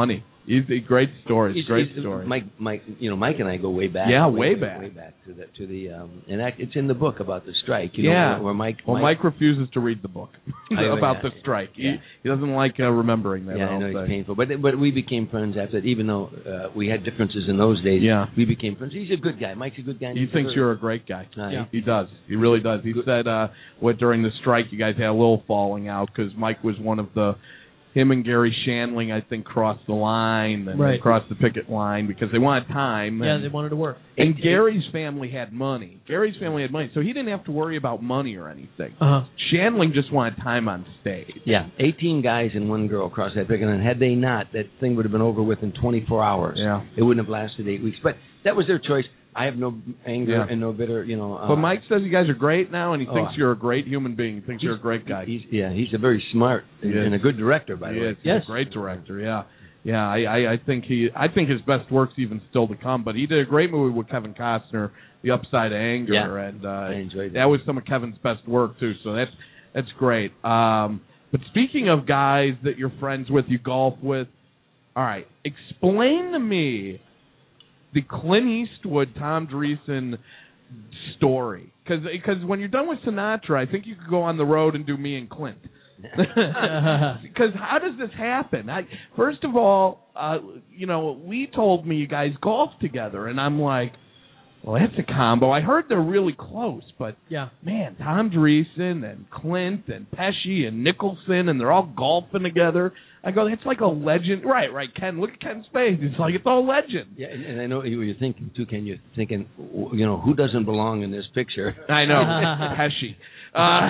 He's a great story. It's, great it's, story. Mike, Mike, you know, Mike and I go way back. Yeah, way, way way back. way back to the to the um, and that, it's in the book about the strike. You yeah, know, where, where Mike. Well, Mike, Mike refuses to read the book about yeah, the strike. Yeah. He he doesn't like uh, remembering that. Yeah, I I know say. it's painful, but but we became friends after that. Even though uh, we had differences in those days, yeah. we became friends. He's a good guy. Mike's a good guy. He thinks you're a great guy. Uh, yeah. He, he does. He really does. He good. said uh, what during the strike you guys had a little falling out because Mike was one of the. Him and Gary Shandling, I think, crossed the line and right. crossed the picket line because they wanted time. Yeah, and, they wanted to work. And Gary's family had money. Gary's family had money, so he didn't have to worry about money or anything. Uh-huh. Shandling just wanted time on stage. Yeah, eighteen guys and one girl crossed that picket line. Had they not, that thing would have been over within twenty-four hours. Yeah. It wouldn't have lasted eight weeks. But that was their choice. I have no anger yeah. and no bitter, you know. Uh, but Mike says you guys are great now, and he oh, thinks you're a great human being. He thinks you're a great guy. He's, yeah, he's a very smart and, and a good director, by the he way. Is. He's yes. a great director. Yeah, yeah. I, I, I think he, I think his best work's even still to come. But he did a great movie with Kevin Costner, The Upside of Anger, yeah. and uh, I enjoyed that. That was some of Kevin's best work too. So that's that's great. Um, but speaking of guys that you're friends with, you golf with, all right, explain to me the Clint Eastwood, Tom Dreesen story. Because when you're done with Sinatra, I think you could go on the road and do Me and Clint. Because how does this happen? I, first of all, uh, you know, Lee told me you guys golf together, and I'm like, well, that's a combo. I heard they're really close, but, yeah. man, Tom Dreesen and Clint and Pesci and Nicholson, and they're all golfing together. I go, that's like a legend. Right, right, Ken. Look at Ken Spade. It's like it's all legend. Yeah, and, and I know you were thinking, too, Ken. You're thinking, you know, who doesn't belong in this picture? I know. Pesci. Uh,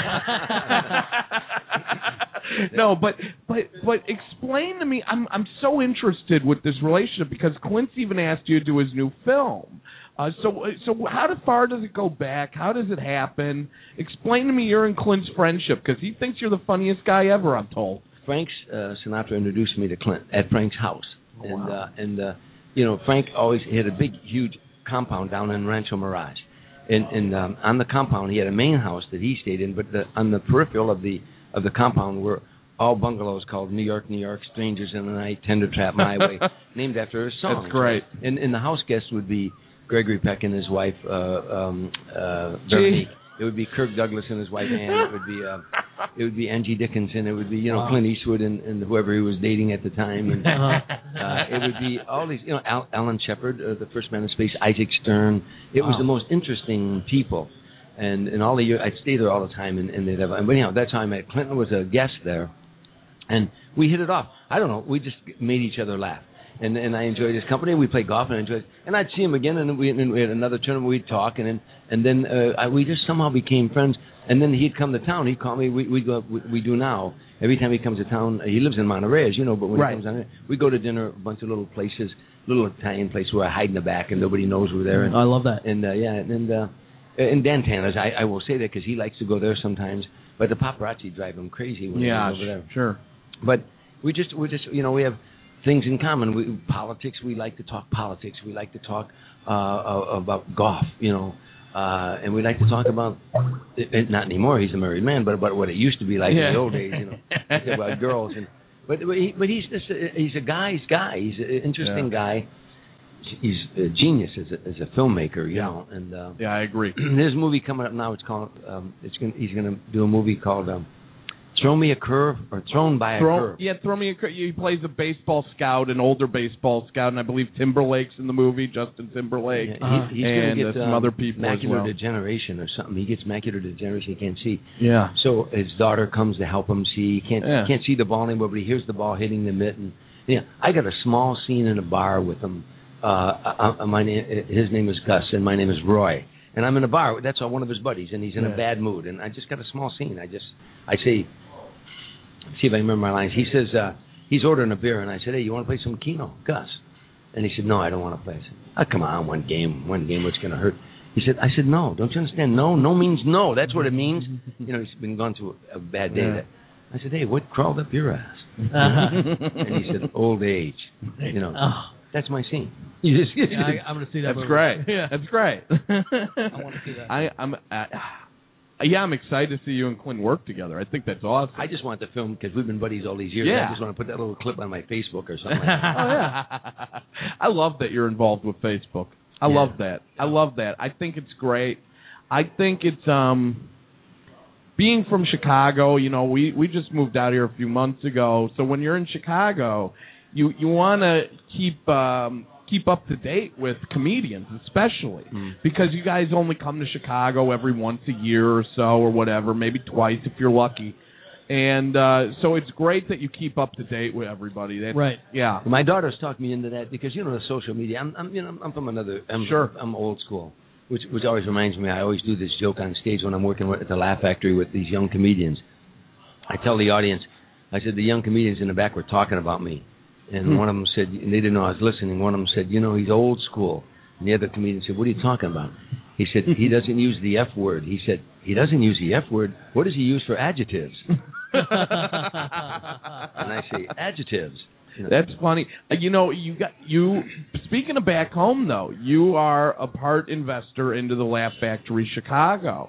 no, but but but explain to me. I'm I'm so interested with this relationship because Clint's even asked you to do his new film. Uh, so so how far does it go back? How does it happen? Explain to me your and Clint's friendship because he thinks you're the funniest guy ever. I'm told. Frank's uh, Sinatra introduced me to Clint at Frank's house, oh, and wow. uh, and uh, you know Frank always he had a big huge compound down in Rancho Mirage. And, and um, on the compound, he had a main house that he stayed in, but the, on the peripheral of the of the compound were all bungalows called New York, New York, Strangers in the Night, Tender Trap My Way, named after his songs. That's great. And, and the house guests would be Gregory Peck and his wife, uh, um, uh, Veronique. It would be Kirk Douglas and his wife Ann. It would be uh, it would be Angie Dickinson. It would be you know wow. Clint Eastwood and, and whoever he was dating at the time. And uh, it would be all these you know Al, Alan Shepard, uh, the first man in space, Isaac Stern. It wow. was the most interesting people, and and all the year I'd stay there all the time, and, and they'd have. And anyhow, that time I met Clinton was a guest there, and we hit it off. I don't know. We just made each other laugh. And and I enjoyed his company. We played golf, and I enjoyed. And I'd see him again, and we, and we had another tournament. We'd talk, and then and then uh, I, we just somehow became friends. And then he'd come to town. He'd call me. We we go. We, we do now. Every time he comes to town, he lives in Monterey, as you know. But when right. he comes down, we go to dinner, a bunch of little places, little Italian place where I hide in the back, and nobody knows we're there. And, I love that. And uh, yeah, and uh, and Dan Tanner's. I, I will say that because he likes to go there sometimes. But the paparazzi drive him crazy when yeah, he's over there. Sure. But we just we just you know we have. Things in common. We, politics. We like to talk politics. We like to talk uh, uh, about golf. You know, uh, and we like to talk about it, not anymore. He's a married man, but about what it used to be like yeah. in the old days. You know, about girls. And but but, he, but he's just a, he's a guy's guy. He's an interesting yeah. guy. He's a genius as a, as a filmmaker. You yeah. know, and uh, yeah, I agree. There's a movie coming up now. It's called. Um, it's gonna, he's going to do a movie called. Um, Throw Me a Curve, or Thrown by throw, a Curve. Yeah, Throw Me a Curve. He plays a baseball scout, an older baseball scout, and I believe Timberlake's in the movie, Justin Timberlake. Yeah, uh, he, he's and get, some um, other people macular as well. degeneration or something. He gets macular degeneration. He can't see. Yeah. So his daughter comes to help him see. He can't yeah. he can't see the ball anymore, but he hears the ball hitting the mitt. And yeah, I got a small scene in a bar with him. Uh, uh, my name, his name is Gus, and my name is Roy. And I'm in a bar. That's all one of his buddies, and he's in yeah. a bad mood. And I just got a small scene. I just I say. See if I remember my lines. He says, uh, he's ordering a beer, and I said, hey, you want to play some Keno, Gus? And he said, no, I don't want to play. I said, oh, come on, one game, one game, what's going to hurt? He said, I said, no, don't you understand? No, no means no. That's what it means. You know, he's been gone through a, a bad day. Yeah. I said, hey, what crawled up your ass? And he said, old age. You know, oh. that's my scene. You just, yeah, I, I'm going to see that That's movie. great. Yeah. That's great. I want to see that. I, I'm... Uh, yeah, I'm excited to see you and Clint work together. I think that's awesome. I just want the film because we've been buddies all these years. Yeah. I just want to put that little clip on my Facebook or something like that. Oh, yeah. I love that you're involved with Facebook. I Yeah. love that. I love that. I think it's great. I think it's, um, being from Chicago, you know, we, we just moved out here a few months ago. So when you're in Chicago, you, you want to keep, um, keep up to date with comedians, especially Mm. because you guys only come to Chicago every once a year or so or whatever, maybe twice if you're lucky. And uh, so it's great that you keep up to date with everybody. That's, Right. Yeah. My daughter's talked me into that because you know the social media. I'm, I'm you know, I'm from another. I'm, Sure. I'm old school, which which always reminds me. I always do this joke on stage when I'm working with, at the Laugh Factory with these young comedians. I tell the audience, I said the young comedians in the back were talking about me, and Hmm. one of them said, and they didn't know I was listening. One of them said, you know, he's old school, and the other comedian said, what are you talking about? He said he doesn't use the F word. He said he doesn't use the F word. What does he use for adjectives? And I say adjectives. You know. That's funny. Uh, You know, you got you. Speaking of back home, though, you are a part investor into the Laugh Factory Chicago.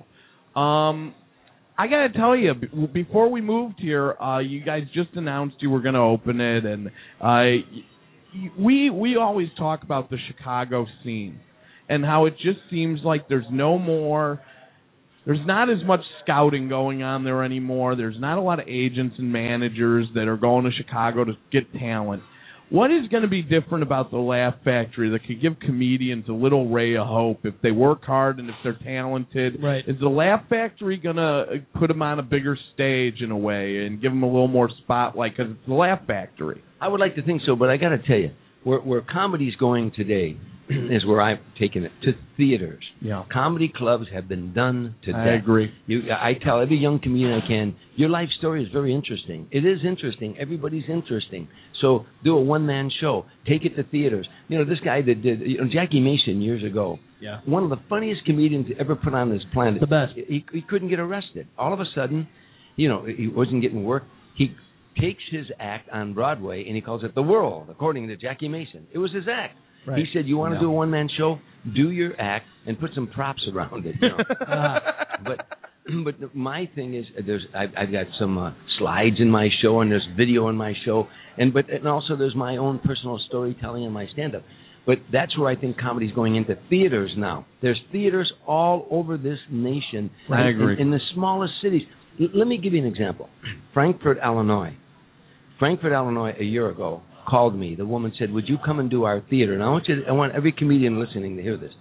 Um, I got to tell you, b- before we moved here, uh, you guys just announced you were going to open it, and uh, y- we we always talk about the Chicago scene and how it just seems like there's no more. There's not as much scouting going on there anymore. There's not a lot of agents and managers that are going to Chicago to get talent. What is going to be different about the Laugh Factory that could give comedians a little ray of hope if they work hard and if they're talented? Right. Is the Laugh Factory going to put them on a bigger stage in a way and give them a little more spotlight because it's the Laugh Factory? I would like to think so, but I got to tell you, where, where comedy's going today is where I've taken it to theaters. Yeah. Comedy clubs have been done to I death. agree. You, I tell every young comedian I can, your life story is very interesting. It is interesting. Everybody's interesting. So do a one-man show. Take it to theaters. You know, this guy that did, you know, Jackie Mason years ago, Yeah. one of the funniest comedians ever put on this planet. The best. He, he couldn't get arrested. All of a sudden, you know, he wasn't getting work. He takes his act on Broadway and he calls it The World, according to Jackie Mason. It was his act. Right. He said, you want to Yeah. do a one-man show? Do your act and put some props around it. You know? Uh, but but my thing is, there's I've, I've got some uh, slides in my show and there's video in my show, and but and also there's my own personal storytelling in my stand-up. But that's where I think comedy's going into theaters now. There's theaters all over this nation. I in, agree. In, in the smallest cities. L- let me give you an example. Frankfurt, Illinois. Frankfurt, Illinois, a year ago, called me. The woman said, would you come and do our theater? And I want you to, I want every comedian listening to hear this.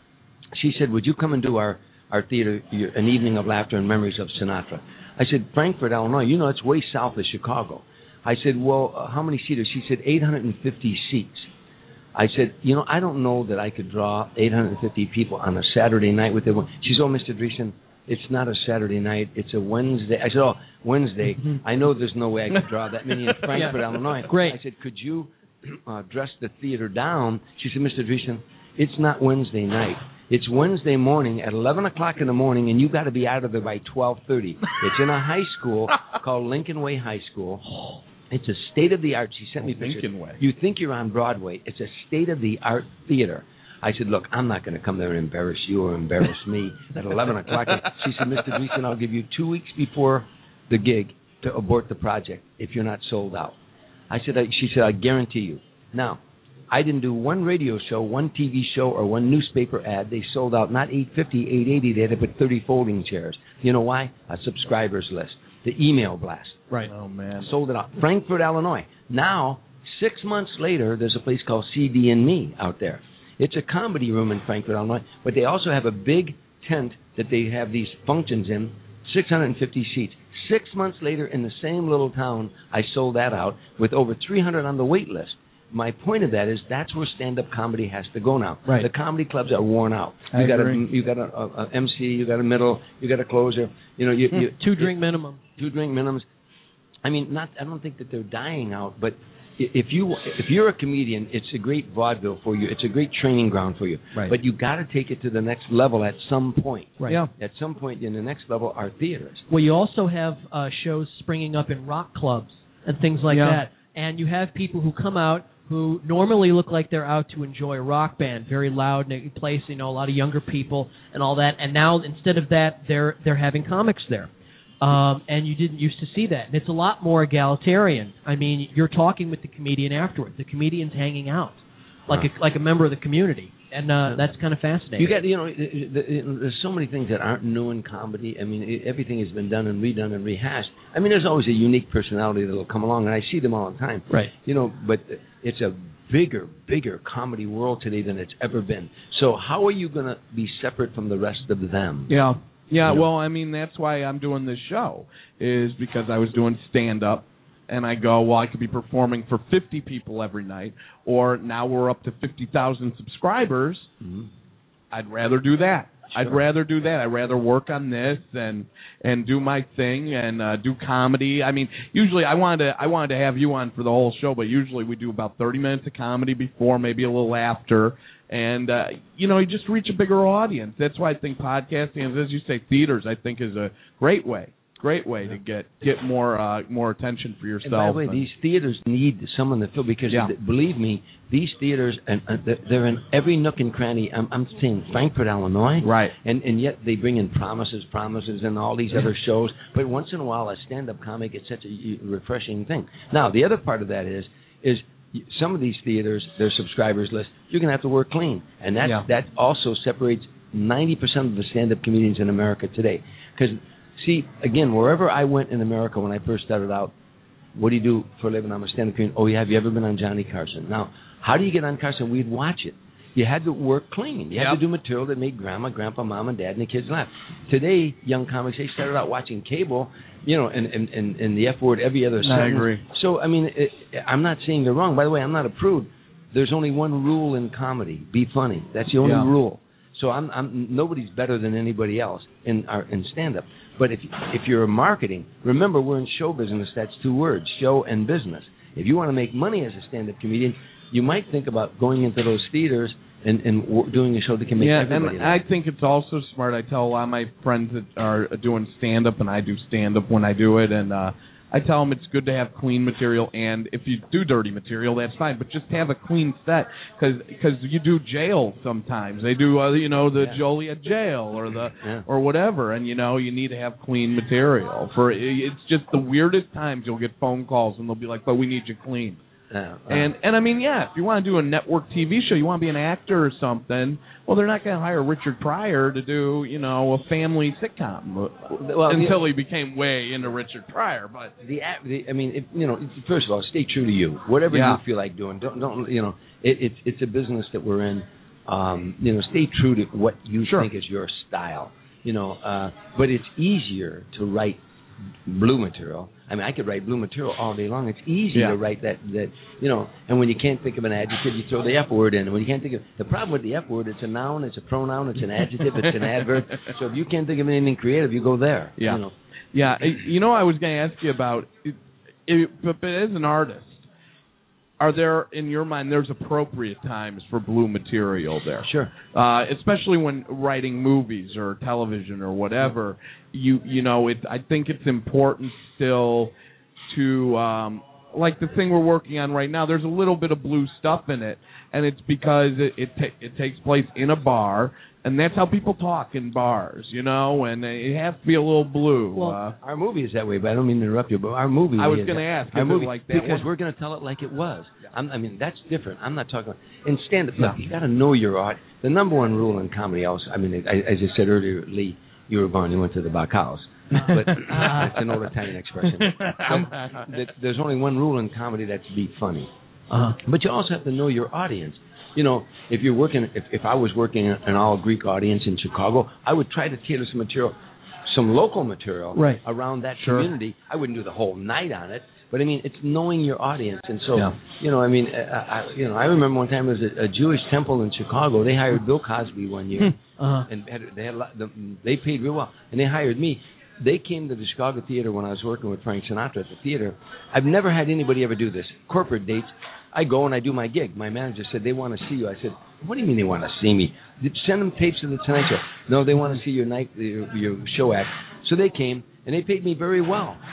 She said, would you come and do our, our theater, your, an evening of laughter and memories of Sinatra? I said, Frankfurt, Illinois, you know, it's way south of Chicago. I said, well, uh, how many seaters? She said, eight hundred fifty seats. I said, you know, I don't know that I could draw eight hundred fifty people on a Saturday night with everyone. She said, oh, Mister Dreesen, it's not a Saturday night. It's a Wednesday. I said, oh, Wednesday. I know there's no way I could draw that many in Frankfurt, Yeah. Illinois. Great. I said, could you uh, dress the theater down? She said, Mister Dreesen, it's not Wednesday night. It's Wednesday morning at eleven o'clock in the morning, and you got to be out of there by twelve thirty. It's in a high school called Lincoln Way High School. It's a state-of-the-art. She sent me Oh, pictures. Lincoln Way. You think you're on Broadway. It's a state-of-the-art theater. I said, look, I'm not going to come there and embarrass you or embarrass me at eleven o'clock. She said, Mister Dreesen, I'll give you two weeks before the gig to abort the project if you're not sold out. I said, I, she said, I guarantee you. Now, I didn't do one radio show, one T V show, or one newspaper ad. They sold out not eight fifty, eight eighty. They had to put thirty folding chairs. You know why? A subscribers list. The email blast. right. Oh, man. Sold it out. Frankfurt, Illinois. Now, six months later, there's a place called C D and Me out there. It's a comedy room in Frankfurt, Illinois, but they also have a big tent that they have these functions in, six hundred fifty seats. Six months later, in the same little town, I sold that out with over three hundred on the wait list. My point of that is that's where stand-up comedy has to go now. Right. The comedy clubs are worn out. I You got a agree. you got a, a, a M C, you got a middle, you got a closer. You know, you, you Two drink minimum. two drink minimums. I mean, not. I don't think that they're dying out, but i- if you if you're a comedian, it's a great vaudeville for you. It's a great training ground for you. Right. But you got to take it to the next level at some point. Right. Yeah. At some point, in the next level are theaters. Well, you also have uh, shows springing up in rock clubs and things like Yeah. that. And you have people who come out who normally look like they're out to enjoy a rock band, very loud place, you know, a lot of younger people and all that. And now instead of that, they're they're having comics there. Um, and you didn't used to see that. And it's a lot more egalitarian. I mean, you're talking with the comedian afterwards. The comedian's hanging out like a, like a member of the community. And uh, that's kind of fascinating. You got, you know, there's so many things that aren't new in comedy. I mean, everything has been done and redone and rehashed. I mean, there's always a unique personality that will come along, and I see them all the time. Right. You know, but it's a bigger, bigger comedy world today than it's ever been. So how are you going to be separate from the rest of them? Yeah. Yeah, you know? well, I mean, that's why I'm doing this show, is because I was doing stand-up. And I go, well, I could be performing for fifty people every night, or now we're up to fifty thousand subscribers. Mm-hmm. I'd rather do that. Sure. I'd rather do that. I'd rather work on this and and do my thing and uh, do comedy. I mean, usually I wanted to I wanted to have you on for the whole show, but usually we do about thirty minutes of comedy before, maybe a little after. And, uh, you know, you just reach a bigger audience. That's why I think podcasting, and as you say, theaters, I think is a great way. Great way to get get more uh, more attention for yourself. And by the way, these theaters need someone to fill because, yeah. th- believe me, these theaters, and uh, they're in every nook and cranny. I'm, I'm saying Frankfurt, Illinois. Right. And and yet they bring in Promises, Promises, and all these other shows. But once in a while, a stand-up comic is such a refreshing thing. Now, the other part of that is is some of these theaters, their subscribers list, you're going to have to work clean. And that, yeah. that also separates ninety percent of the stand-up comedians in America today. Because see, again, wherever I went in America when I first started out, what do you do for a living? I'm a stand-up comedian. Oh, yeah, have you ever been on Johnny Carson? Now, how do you get on Carson? We'd watch it. You had to work clean. You had yep. to do material that made grandma, grandpa, mom, and dad, and the kids laugh. Today, young comics, they started out watching cable, you know, and, and, and, and the F word every other sentence. I agree. So, I mean, it, I'm not saying they're wrong. By the way, I'm not a prude. There's only one rule in comedy. Be funny. That's the only yeah. rule. So I'm, I'm nobody's better than anybody else in our in stand-up. But if if you're a marketing, remember we're in show business. That's two words: show and business. If you want to make money as a stand-up comedian, you might think about going into those theaters and, and w- doing a show that can make yeah, everybody. and laugh. I think it's also smart. I tell a lot of my friends that are doing stand-up, and I do stand-up when I do it, and uh, I tell them it's good to have clean material, and if you do dirty material, that's fine, but just have a clean set, because you do jail sometimes. They do, uh, you know, the yeah. Joliet jail or the yeah. or whatever, and, you know, you need to have clean material. For It's just the weirdest times you'll get phone calls, and they'll be like, but we need you clean. Uh, uh, And, and I mean, yeah, if you want to do a network T V show, you want to be an actor or something, well, they're not going to hire Richard Pryor to do, you know, a family sitcom well, until the, he became way into Richard Pryor. But the, the I mean, if, you know, first of all, stay true to you. Whatever yeah. you feel like doing, don't don't you know? It, it's it's a business that we're in. Um, you know, stay true to what you sure. think is your style. You know, uh, but it's easier to write blue material. I mean, I could write blue material all day long. It's easy yeah. to write that, that, you know, and when you can't think of an adjective, you throw the F word in. And when you can't think of, the problem with the F word, it's a noun, it's a pronoun, it's an adjective, it's an adverb. So if you can't think of anything creative, you go there. Yeah. You know, yeah. You know, I was going to ask you about, it, it, but, but as an artist, are there, in your mind, there's appropriate times for blue material there? Sure. Uh, especially when writing movies or television or whatever, you you know, it. I think it's important still to, um, like the thing we're working on right now, there's a little bit of blue stuff in it, and it's because it it, ta- it takes place in a bar, and that's how people talk in bars, you know, and it has to be a little blue. Well, uh, our movie is that way, but I don't mean to interrupt you, but our movie I was is going to that- ask, our is it movie, like that because one? we're going to tell it like it was. I'm, I mean, that's different. I'm not talking in stand-up. No. Look, you got to know your art. The number one rule in comedy, also, I mean, I, as I said earlier, Lee, you were born, you went to the Bacaus. But that's an old Italian expression. But th- there's only one rule in comedy, that's be funny. Uh-huh. But you also have to know your audience. You know, if you're working, if, if I was working an all-Greek audience in Chicago, I would try to tailor some material, some local material right. around that Sure. community. I wouldn't do the whole night on it, but I mean, it's knowing your audience. And so, Yeah. you know, I mean, I, I, you know, I remember one time there was a, a Jewish temple in Chicago. They hired Bill Cosby one year, uh-huh. and had, they had a lot, the, they paid real well, and they hired me. They came to the Chicago theater when I was working with Frank Sinatra at the theater. I've never had anybody ever do this. Corporate dates, I go and I do my gig. My manager said, they want to see you. I said, what do you mean they want to see me? Send them tapes of the Tonight Show. No, they want to see your night, your, your show act. So they came, and they paid me very well.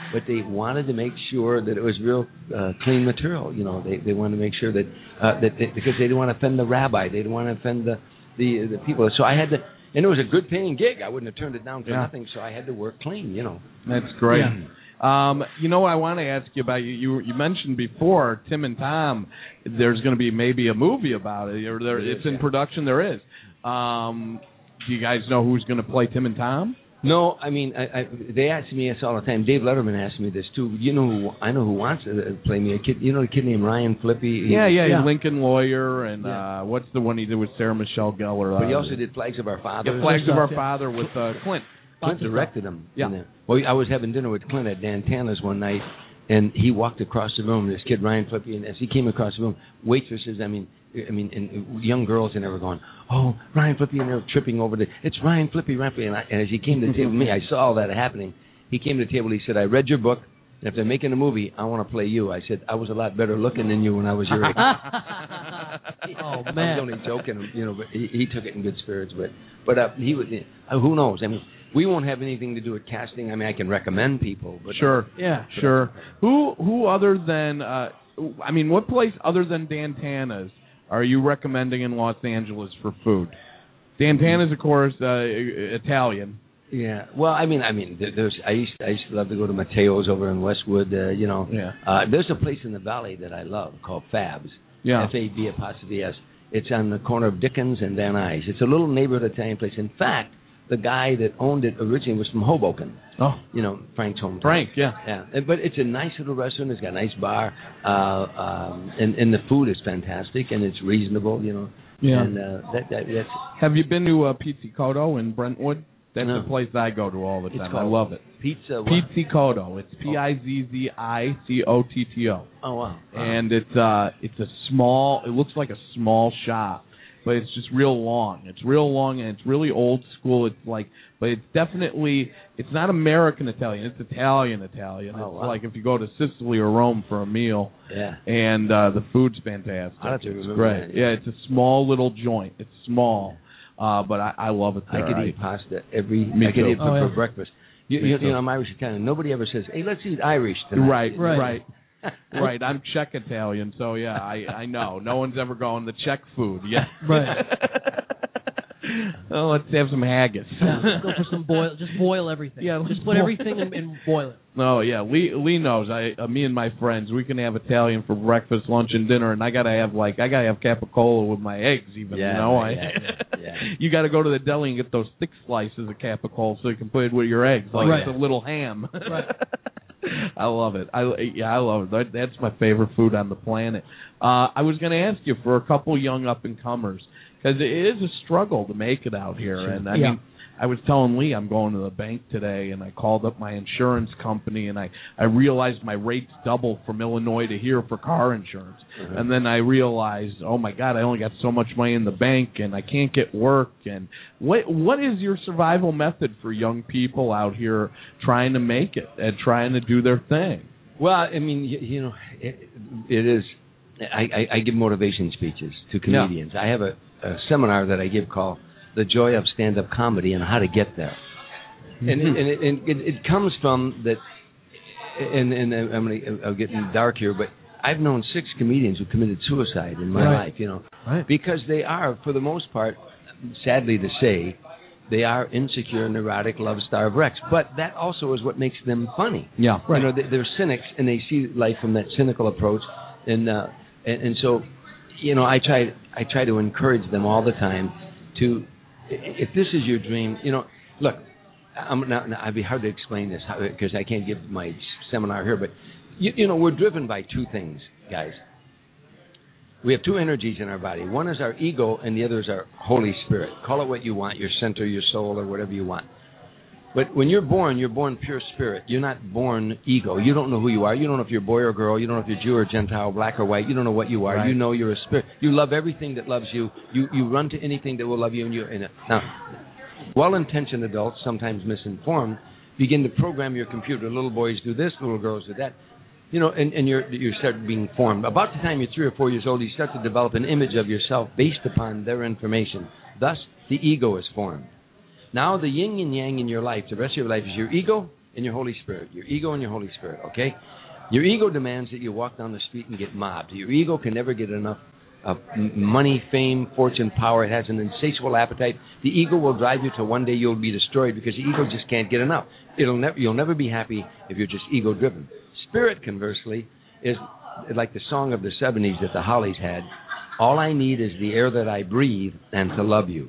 but they wanted to make sure that it was real uh, clean material. You know, they they wanted to make sure that uh, that they, because they didn't want to offend the rabbi, they didn't want to offend the the the people. So I had to, and it was a good paying gig. I wouldn't have turned it down for yeah. nothing. So I had to work clean. You know, that's great. Yeah. Um, you know what I want to ask you about? You you, you mentioned before Tim and Tom. There's going to be maybe a movie about it, or there, it's in production. There is. Um, do you guys know who's going to play Tim and Tom? No, I mean, I, I, they ask me this all the time. Dave Letterman asked me this too. You know, who, I know who wants to play me. A kid, you know, a kid named Ryan Flippy. Yeah, yeah, yeah. Lincoln Lawyer, and yeah. uh, what's the one he did with Sarah Michelle Gellar? But he uh, also did Flags of Our Father. Yeah, Flags of Our Father with uh, Clint. Clint directed him. Yeah. And, uh, well, I was having dinner with Clint at Dan Tana's one night, and he walked across the room. This kid Ryan Flippy, and as he came across the room, waitresses, I mean, I mean, and young girls, and they were going, "Oh, Ryan Flippy," and they were tripping over the, "It's Ryan Flippy, Ryan Flippy." And, I, and as he came to the table with me, I saw all that happening. He came to the table. He said, "I read your book, and if they're making a movie, I want to play you." I said, "I was a lot better looking than you when I was your age." Oh man! I was only joking, you know, but he, he took it in good spirits. But but uh, he was. Uh, who knows? I mean, we won't have anything to do with casting. I mean, I can recommend people, but sure, uh, yeah, sure. Who who other than uh, I mean, what place other than Dan Tana's are you recommending in Los Angeles for food? Dan Tana's, of course, uh, Italian. Yeah. Well, I mean, I mean, there, there's. I used, I used to love to go to Mateo's over in Westwood. Uh, you know. Yeah. Uh, there's a place in the valley that I love called Fabs. Yeah. F A B apostrophe S. It's on the corner of Dickens and Van Nuys. It's a little neighborhood Italian place. In fact, the guy that owned it originally was from Hoboken. Oh. You know, Frank's hometown. Frank, yeah. Yeah. And, but it's a nice little restaurant. It's got a nice bar. Uh, um, and, and the food is fantastic, and it's reasonable, you know. Yeah. And uh, that, that, that's... Have you been to uh, Pizzicoto in Brentwood? That's No. the place I go to all the time. It's I called love it. Pizza what? Pizzicoto. It's P I Z Z I C O T T O. Oh, wow. wow. And it's uh it's a small, it looks like a small shop, but it's just real long. It's real long, and it's really old school. It's like, but it's definitely, it's not American Italian. It's Italian Italian. Oh, it's wow. like if you go to Sicily or Rome for a meal. Yeah. And uh, the food's fantastic. I'll have to It's remember great. that, Yeah. yeah. It's a small little joint. It's small, uh, but I, I love it there. I could I, eat pasta every. Me I could too. eat it for, Oh, yeah. for breakfast. You, Me you, too. you know, I'm Irish Italian. Nobody ever says, "Hey, let's eat Irish tonight." Right, Right. right, right. I'm Czech Italian, so yeah, I I know. No one's ever going the Czech food. Yeah, Right. Oh, let's have some haggis. Yeah, go for some boil. Just boil everything. Yeah, just let's put boil- everything and, and boil it. No, yeah, Lee Lee knows. I uh, me and my friends, we can have Italian for breakfast, lunch, and dinner, and I gotta have like I gotta have capicola with my eggs, even. Yeah, you know, right, I, yeah, yeah, yeah. You got to go to the deli and get those thick slices of capicola so you can put it with your eggs, like Right. it's a little ham. Right. I love it. I yeah, I love it. That, that's my favorite food on the planet. Uh, I was going to ask you for a couple young up and comers because it is a struggle to make it out here, Sure. and I Yeah. mean. I was telling Lee I'm going to the bank today, and I called up my insurance company, and I, I realized my rates double from Illinois to here for car insurance. Uh-huh. And then I realized, oh, my God, I only got so much money in the bank, and I can't get work. And what what is your survival method for young people out here trying to make it and trying to do their thing? Well, I mean, you, you know, it, it is. I, I, I give motivation speeches to comedians. Yeah. I have a, a seminar that I give called "The Joy of Stand-Up Comedy" and how to get there. Mm-hmm. And, and, it, and it, it comes from that. And, and I'm gonna, I'm getting dark here, but I've known six comedians who committed suicide in my Right. life. You know, Right. because they are, for the most part, sadly to say, they are insecure, neurotic, love-starved wrecks. But that also is what makes them funny. Yeah, You know, they, they're cynics, and they see life from that cynical approach. And uh, and, and so, you know, I try I try to encourage them all the time to, if this is your dream, you know, look, I'm not, I'd be hard to explain this because I can't give my seminar here, but you, you know, we're driven by two things, guys. We have two energies in our body. One is our ego, and the other is our Holy Spirit. Call it what you want, your center, your soul, or whatever you want. But when you're born, you're born pure spirit. You're not born ego. You don't know who you are. You don't know if you're a boy or girl. You don't know if you're Jew or Gentile, black or white. You don't know what you are. Right. You know you're a spirit. You love everything that loves you. You you run to anything that will love you. And you're in it. Now, well-intentioned adults, sometimes misinformed, begin to program your computer. Little boys do this, little girls do that. You know, and, and you're, you start being formed. About the time you're three or four years old, you start to develop an image of yourself based upon their information. Thus, the ego is formed. Now, the yin and yang in your life, the rest of your life, is your ego and your Holy Spirit. Your ego and your Holy Spirit, okay? Your ego demands that you walk down the street and get mobbed. Your ego can never get enough of money, fame, fortune, power. It has an insatiable appetite. The ego will drive you to one day you'll be destroyed because the ego just can't get enough. It'll never, you'll never be happy if you're just ego-driven. Spirit, conversely, is like the song of the seventies that the Hollies had. All I need is the air that I breathe and to love you.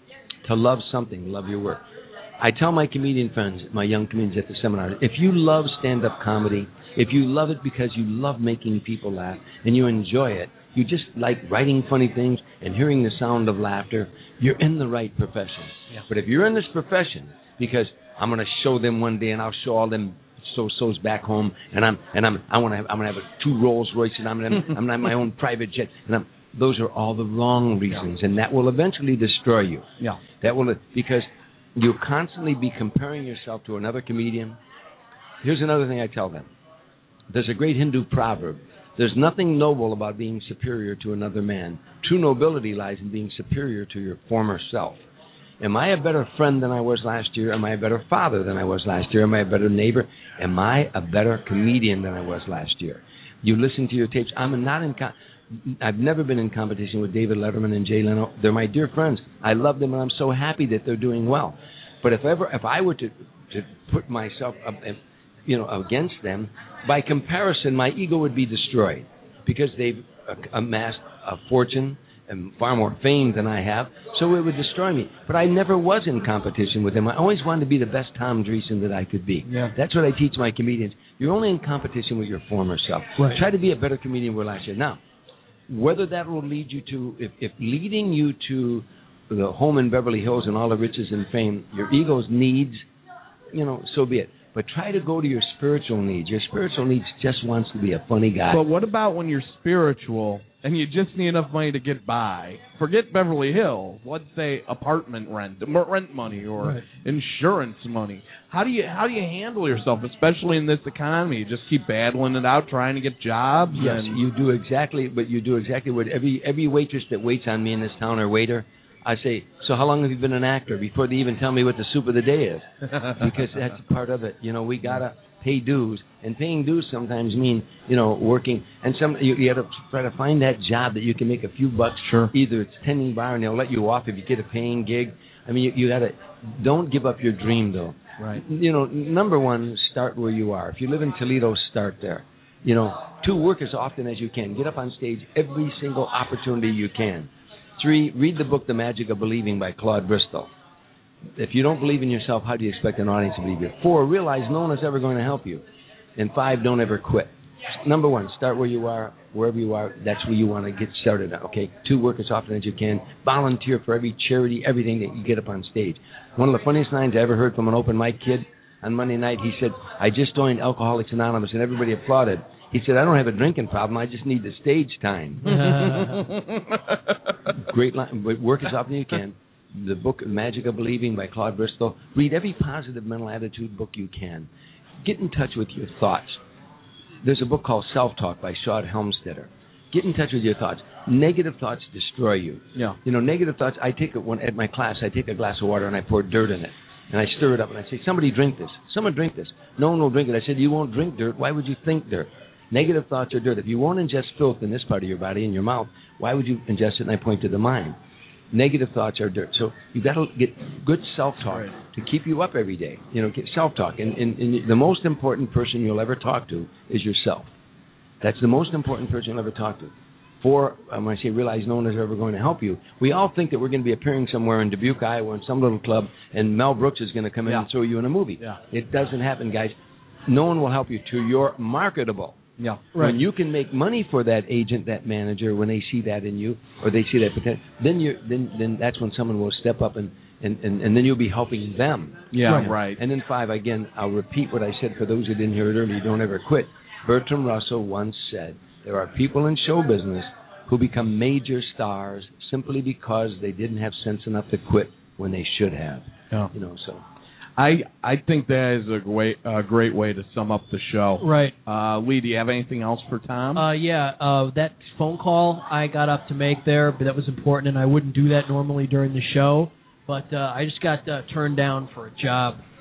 To love something, love your work. I tell my comedian friends, my young comedians at the seminar, if you love stand-up comedy, if you love it because you love making people laugh and you enjoy it, you just like writing funny things and hearing the sound of laughter, you're in the right profession. Yeah. But if you're in this profession because I'm going to show them one day and I'll show all them so-sos back home and I'm and I'm I want to have I'm going to have a two Rolls Royce and I'm going to I'm going to have my own private jet and I'm those are all the wrong reasons, and that will eventually destroy you. Yeah. That will, because you'll constantly be comparing yourself to another comedian. Here's another thing I tell them. There's a great Hindu proverb. There's nothing noble about being superior to another man. True nobility lies in being superior to your former self. Am I a better friend than I was last year? Am I a better father than I was last year? Am I a better neighbor? Am I a better comedian than I was last year? You listen to your tapes. I'm not in... Con- I've never been in competition with David Letterman and Jay Leno. They're my dear friends. I love them, and I'm so happy that they're doing well. But if ever, if I were to to put myself, up, you know, against them, by comparison, my ego would be destroyed because they've amassed a fortune and far more fame than I have. So it would destroy me. But I never was in competition with them. I always wanted to be the best Tom Dreesen that I could be. Yeah. That's what I teach my comedians. You're only in competition with your former self. Right. Try to be a better comedian than last year. Now, whether that will lead you to, if, if leading you to the home in Beverly Hills and all the riches and fame, your ego's needs, you know, so be it. But try to go to your spiritual needs. Your spiritual needs just wants to be a funny guy. But what about when you're spiritual and you just need enough money to get by? Forget Beverly Hills. Let's say apartment rent, rent money, or right. insurance money. How do you how do you handle yourself, especially in this economy? You just keep battling it out, trying to get jobs. Yes, and you do exactly. But you do exactly what every every waitress that waits on me in this town or waiter. I say, so how long have you been an actor? Before they even tell me what the soup of the day is, because that's part of it. You know, we gotta pay dues, and paying dues sometimes mean, you know, working. And some you, you got to try to find that job that you can make a few bucks. Sure. Either it's tending bar and they'll let you off if you get a paying gig. I mean, you, you got to don't give up your dream though. Right. You know, number one, start where you are. If you live in Toledo, start there. You know, two, work as often as you can. Get up on stage every single opportunity you can. Three, read the book The Magic of Believing by Claude Bristol. If you don't believe in yourself, how do you expect an audience to believe you? Four, realize no one is ever going to help you. And five, don't ever quit. Number one, start where you are, wherever you are. That's where you want to get started. Okay. Two, work as often as you can. Volunteer for every charity, everything that you get up on stage. One of the funniest lines I ever heard from an open mic kid on Monday night, he said, I just joined Alcoholics Anonymous, and everybody applauded. He said, I don't have a drinking problem. I just need the stage time. Great line. Work as often as you can. The book Magic of Believing by Claude Bristol. Read every positive mental attitude book you can. Get in touch with your thoughts. There's a book called Self-Talk by Shaud Helmstetter. Get in touch with your thoughts. Negative thoughts destroy you. Yeah. You know, negative thoughts, I take it when, at my class, I take a glass of water and I pour dirt in it. And I stir it up and I say, somebody drink this. Someone drink this. No one will drink it. I said, you won't drink dirt. Why would you think dirt? Negative thoughts are dirt. If you won't ingest filth in this part of your body, in your mouth, why would you ingest it? And I point to the mind. Negative thoughts are dirt. So you've got to get good self-talk right. to keep you up every day. You know, get self-talk. And, and, and the most important person you'll ever talk to is yourself. That's the most important person you'll ever talk to. Four, when I say realize no one is ever going to help you, we all think that we're going to be appearing somewhere in Dubuque, Iowa, in some little club, and Mel Brooks is going to come in yeah. and throw you in a movie. Yeah. It doesn't happen, guys. No one will help you till you're marketable. Yeah, right. When you can make money for that agent, that manager, when they see that in you, or they see that potential, then you then then that's when someone will step up and, and, and, and then you'll be helping them. Yeah, right. right. And then five, again, I'll repeat what I said for those who didn't hear it earlier, don't ever quit. Bertrand Russell once said, there are people in show business who become major stars simply because they didn't have sense enough to quit when they should have. Yeah. You know, so. I I think that is a great a great way to sum up the show. Right. Uh, Lee, do you have anything else for Tom? Uh, yeah, uh, that phone call I got up to make there, but that was important, and I wouldn't do that normally during the show. But uh, I just got uh, turned down for a job.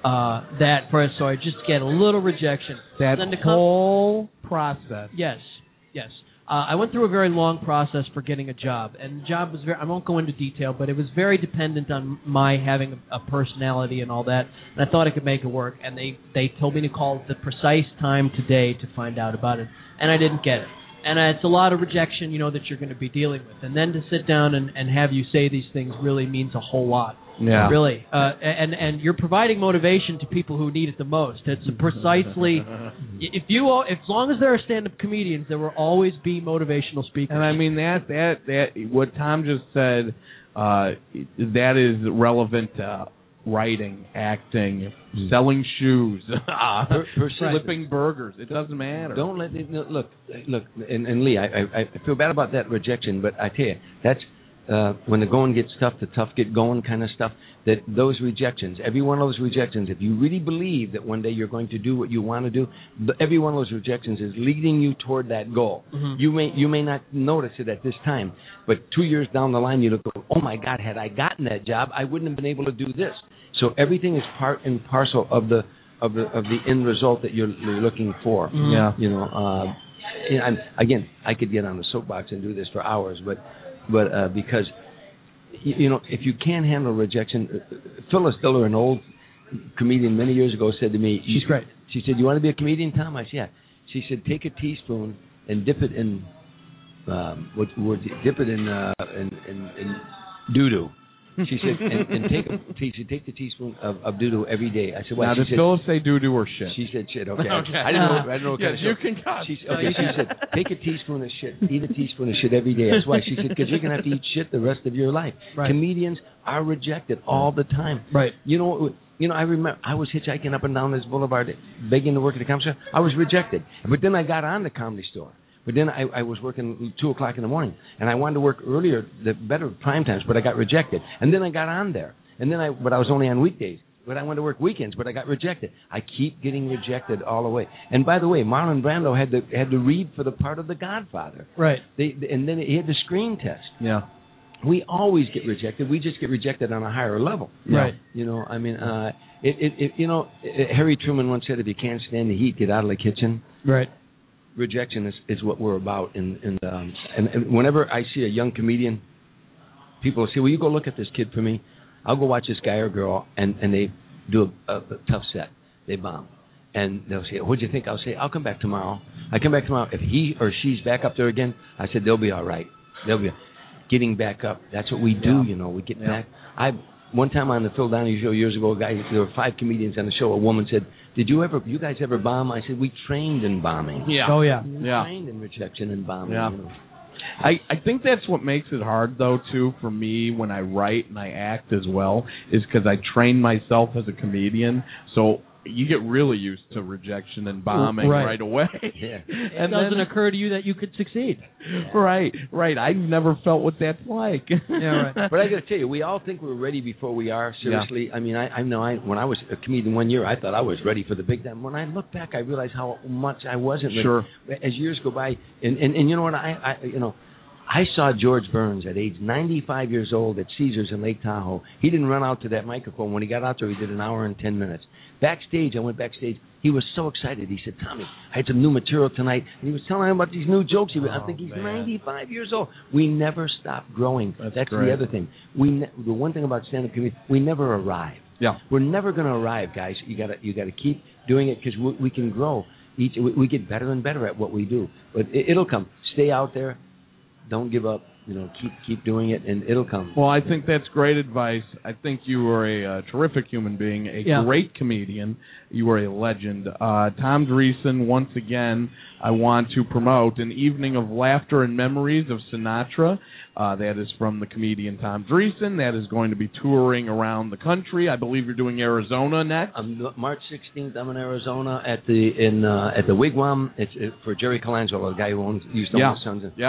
uh, that first, so I just get a little rejection. That then to come, whole process. Yes, yes. Uh, I went through a very long process for getting a job, and the job was very, I won't go into detail, but it was very dependent on my having a, a personality and all that, and I thought I could make it work, and they, they told me to call the precise time today to find out about it, and I didn't get it. And uh, it's a lot of rejection, you know, that you're going to be dealing with. And then to sit down and, and have you say these things really means a whole lot. Yeah. Really. Uh, and, and you're providing motivation to people who need it the most. It's precisely, if you, all, as long as there are stand-up comedians, there will always be motivational speakers. And I mean, that, that, that what Tom just said, uh, that is relevant to writing, acting, mm. selling shoes, per, per flipping burgers. It doesn't matter. Don't let it, look, look, and, and Lee, I, I, I feel bad about that rejection, but I tell you, that's uh, when the going gets tough, the tough get going kind of stuff. That those rejections, every one of those rejections, if you really believe that one day you're going to do what you want to do, every one of those rejections is leading you toward that goal. Mm-hmm. You may you may not notice it at this time, but two years down the line, you look, oh my God, had I gotten that job, I wouldn't have been able to do this. So everything is part and parcel of the of the of the end result that you're, you're looking for. Mm-hmm. Yeah. You know, uh, and again, I could get on the soapbox and do this for hours, but but uh, because. You know, if you can't handle rejection, Phyllis Diller, an old comedian many years ago, said to me, she's great. She said, "You want to be a comedian, Tom?" I said, "Yeah." She said, "Take a teaspoon and dip it in um, what word? Dip it in uh, in, in, in doo doo." She said, and, and take a, she said, take the teaspoon of, of doo doo every day. I said, "Well." Now, does Phyllis say doo doo or shit? She said shit. Okay. okay. I didn't know. I didn't know. What yes, kind of you can cut. She, okay. She said, "Take a teaspoon of shit. Eat a teaspoon of shit every day." That's why she said, because you're gonna have to eat shit the rest of your life. Right. Comedians are rejected all the time. Right. You know. You know. I remember I was hitchhiking up and down this boulevard, begging to work at the comedy store. I was rejected, but then I got on the Comedy Store. But then I, I was working two o'clock in the morning, and I wanted to work earlier, the better prime times, but I got rejected. And then I got on there, and then I, but I was only on weekdays. But I wanted to work weekends, but I got rejected. I keep getting rejected all the way. And by the way, Marlon Brando had to had to read for the part of the Godfather. Right. They, and then he had the screen test. Yeah. We always get rejected. We just get rejected on a higher level. Right. You know, I mean, uh, it, it, it, you know, Harry Truman once said, "If you can't stand the heat, get out of the kitchen." Right. Rejection is, is what we're about. And and, um, and and whenever I see a young comedian, people say, "Will you go look at this kid for me?" I'll go watch this guy or girl, and, and they do a, a, a tough set. They bomb. And they'll say, "What'd you think?" I'll say, "I'll come back tomorrow." I come back tomorrow. If he or she's back up there again, I said, they'll be all right. They'll be getting back up. That's what we do, yeah. you know. We get yeah. back. I One time on the Phil Donahue show years ago, a guy, there were five comedians on the show. A woman said, "Did you ever, you guys ever bomb?" I said, "We trained in bombing." Yeah. Oh, yeah. We yeah. trained in rejection and bombing. Yeah. You know. I, I think that's what makes it hard, though, too, for me when I write and I act as well, is because I train myself as a comedian. So you get really used to rejection and bombing right, right away. Yeah. It and doesn't then, occur to you that you could succeed. Right, right. I've never felt what that's like. Yeah, right. But I got to tell you, we all think we're ready before we are. Seriously, yeah. I mean, I, I know. I when I was a comedian one year, I thought I was ready for the big time. When I look back, I realize how much I wasn't. Sure. Ready. As years go by, and, and and you know what? I, I you know. I saw George Burns at age ninety-five years old at Caesars in Lake Tahoe. He didn't run out to that microphone. When he got out there, he did an hour and ten minutes. Backstage, I went backstage. He was so excited. He said, "Tommy, I had some new material tonight." And he was telling him about these new jokes. He was, oh, I think he's man. ninety-five years old. We never stop growing. That's, That's great. the other thing. We ne- the one thing about stand-up comedy, we never arrive. Yeah. We're never going to arrive, guys. You got to you got to keep doing it because we, we can grow. Each we, we get better and better at what we do. But it, it'll come. Stay out there. Don't give up. You know, keep keep doing it, and it'll come. Well, I think that's great advice. I think you are a uh, terrific human being, a yeah. great comedian. You are a legend. Uh, Tom Dreesen, once again, I want to promote an evening of laughter and memories of Sinatra. Uh, that is from the comedian Tom Dreesen. That is going to be touring around the country. I believe you're doing Arizona next. Um, March sixteenth, I'm in Arizona at the in uh, at the Wigwam. It's it, for Jerry Colangelo, the guy who owns used to own yeah. the Sons. And, yeah.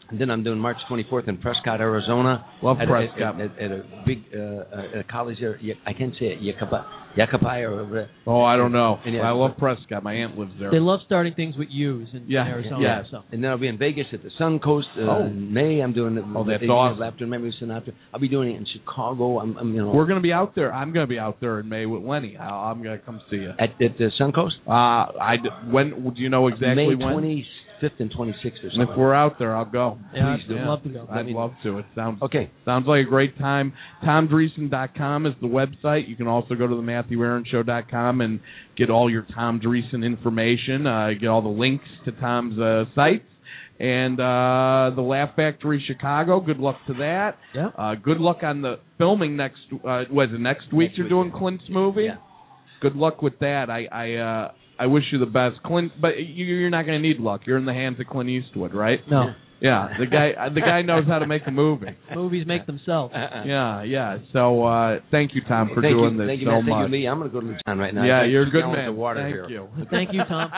And then I'm doing March twenty-fourth in Prescott, Arizona. Love at, Prescott. At, at, at a big uh, at a college there. I can't say it. Yakapai, Yakapai or whatever. Oh, I don't know. And, yeah, I love Prescott. My aunt lives there. They love starting things with U's in, Yeah, in Arizona. Yeah. So. And then I'll be in Vegas at the Sun Coast uh, Oh. in May. I'm doing Oh, that's the awesome. Laughter Memory Sinatra. I'll be doing it in Chicago. I'm, I'm you know. We're going to be out there. I'm going to be out there in May with Lenny. I- I'm going to come see you. at, at the Sun Coast. Uh, I when do you know exactly May when? twenty-fifth and twenty-sixth or And something. if we're out there, I'll go. Yeah, Please I'd do. love to go. I'd love to. It sounds Okay. sounds like a great time. Tom Dreesen dot com is the website. You can also go to the Matthew Aaron Show dot com and get all your Tom Dreesen information. Uh, get all the links to Tom's uh, sites. And uh, the Laugh Factory Chicago, good luck to that. Yeah. Uh, good luck on the filming next, uh, was it next week Next you're week, doing yeah. Clint's movie? Yeah. Good luck with that. I I, uh, I wish you the best. Clint, but you, you're not going to need luck. You're in the hands of Clint Eastwood, right? No. Yeah, the guy the guy knows how to make a movie. Movies make themselves. Yeah, yeah. So uh, thank you, Tom, for thank doing you, this thank you, so man. much. Thank you, Lee. I'm going to go to the town right now. Yeah, Thank you're a you. good Down with man. The water Thank here. you. Thank you, Tom.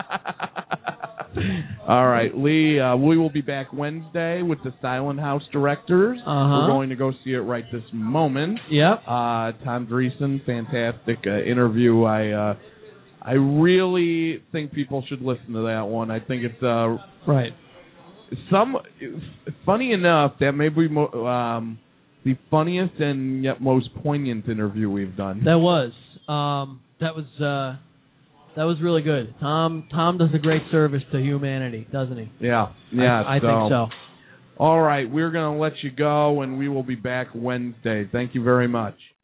All right, Lee, uh, we will be back Wednesday with the Silent House directors. Uh-huh. We're going to go see it right this moment. Yep. Uh, Tom Dreesen, fantastic uh, interview. I uh, I really think people should listen to that one. I think it's uh, Right. some funny enough that may be mo- um, the funniest and yet most poignant interview we've done. That was. Um, that was. Uh, that was really good. Tom. Tom does a great service to humanity, doesn't he? Yeah, yeah. I, I so. think so. All right, we're going to let you go, and we will be back Wednesday. Thank you very much.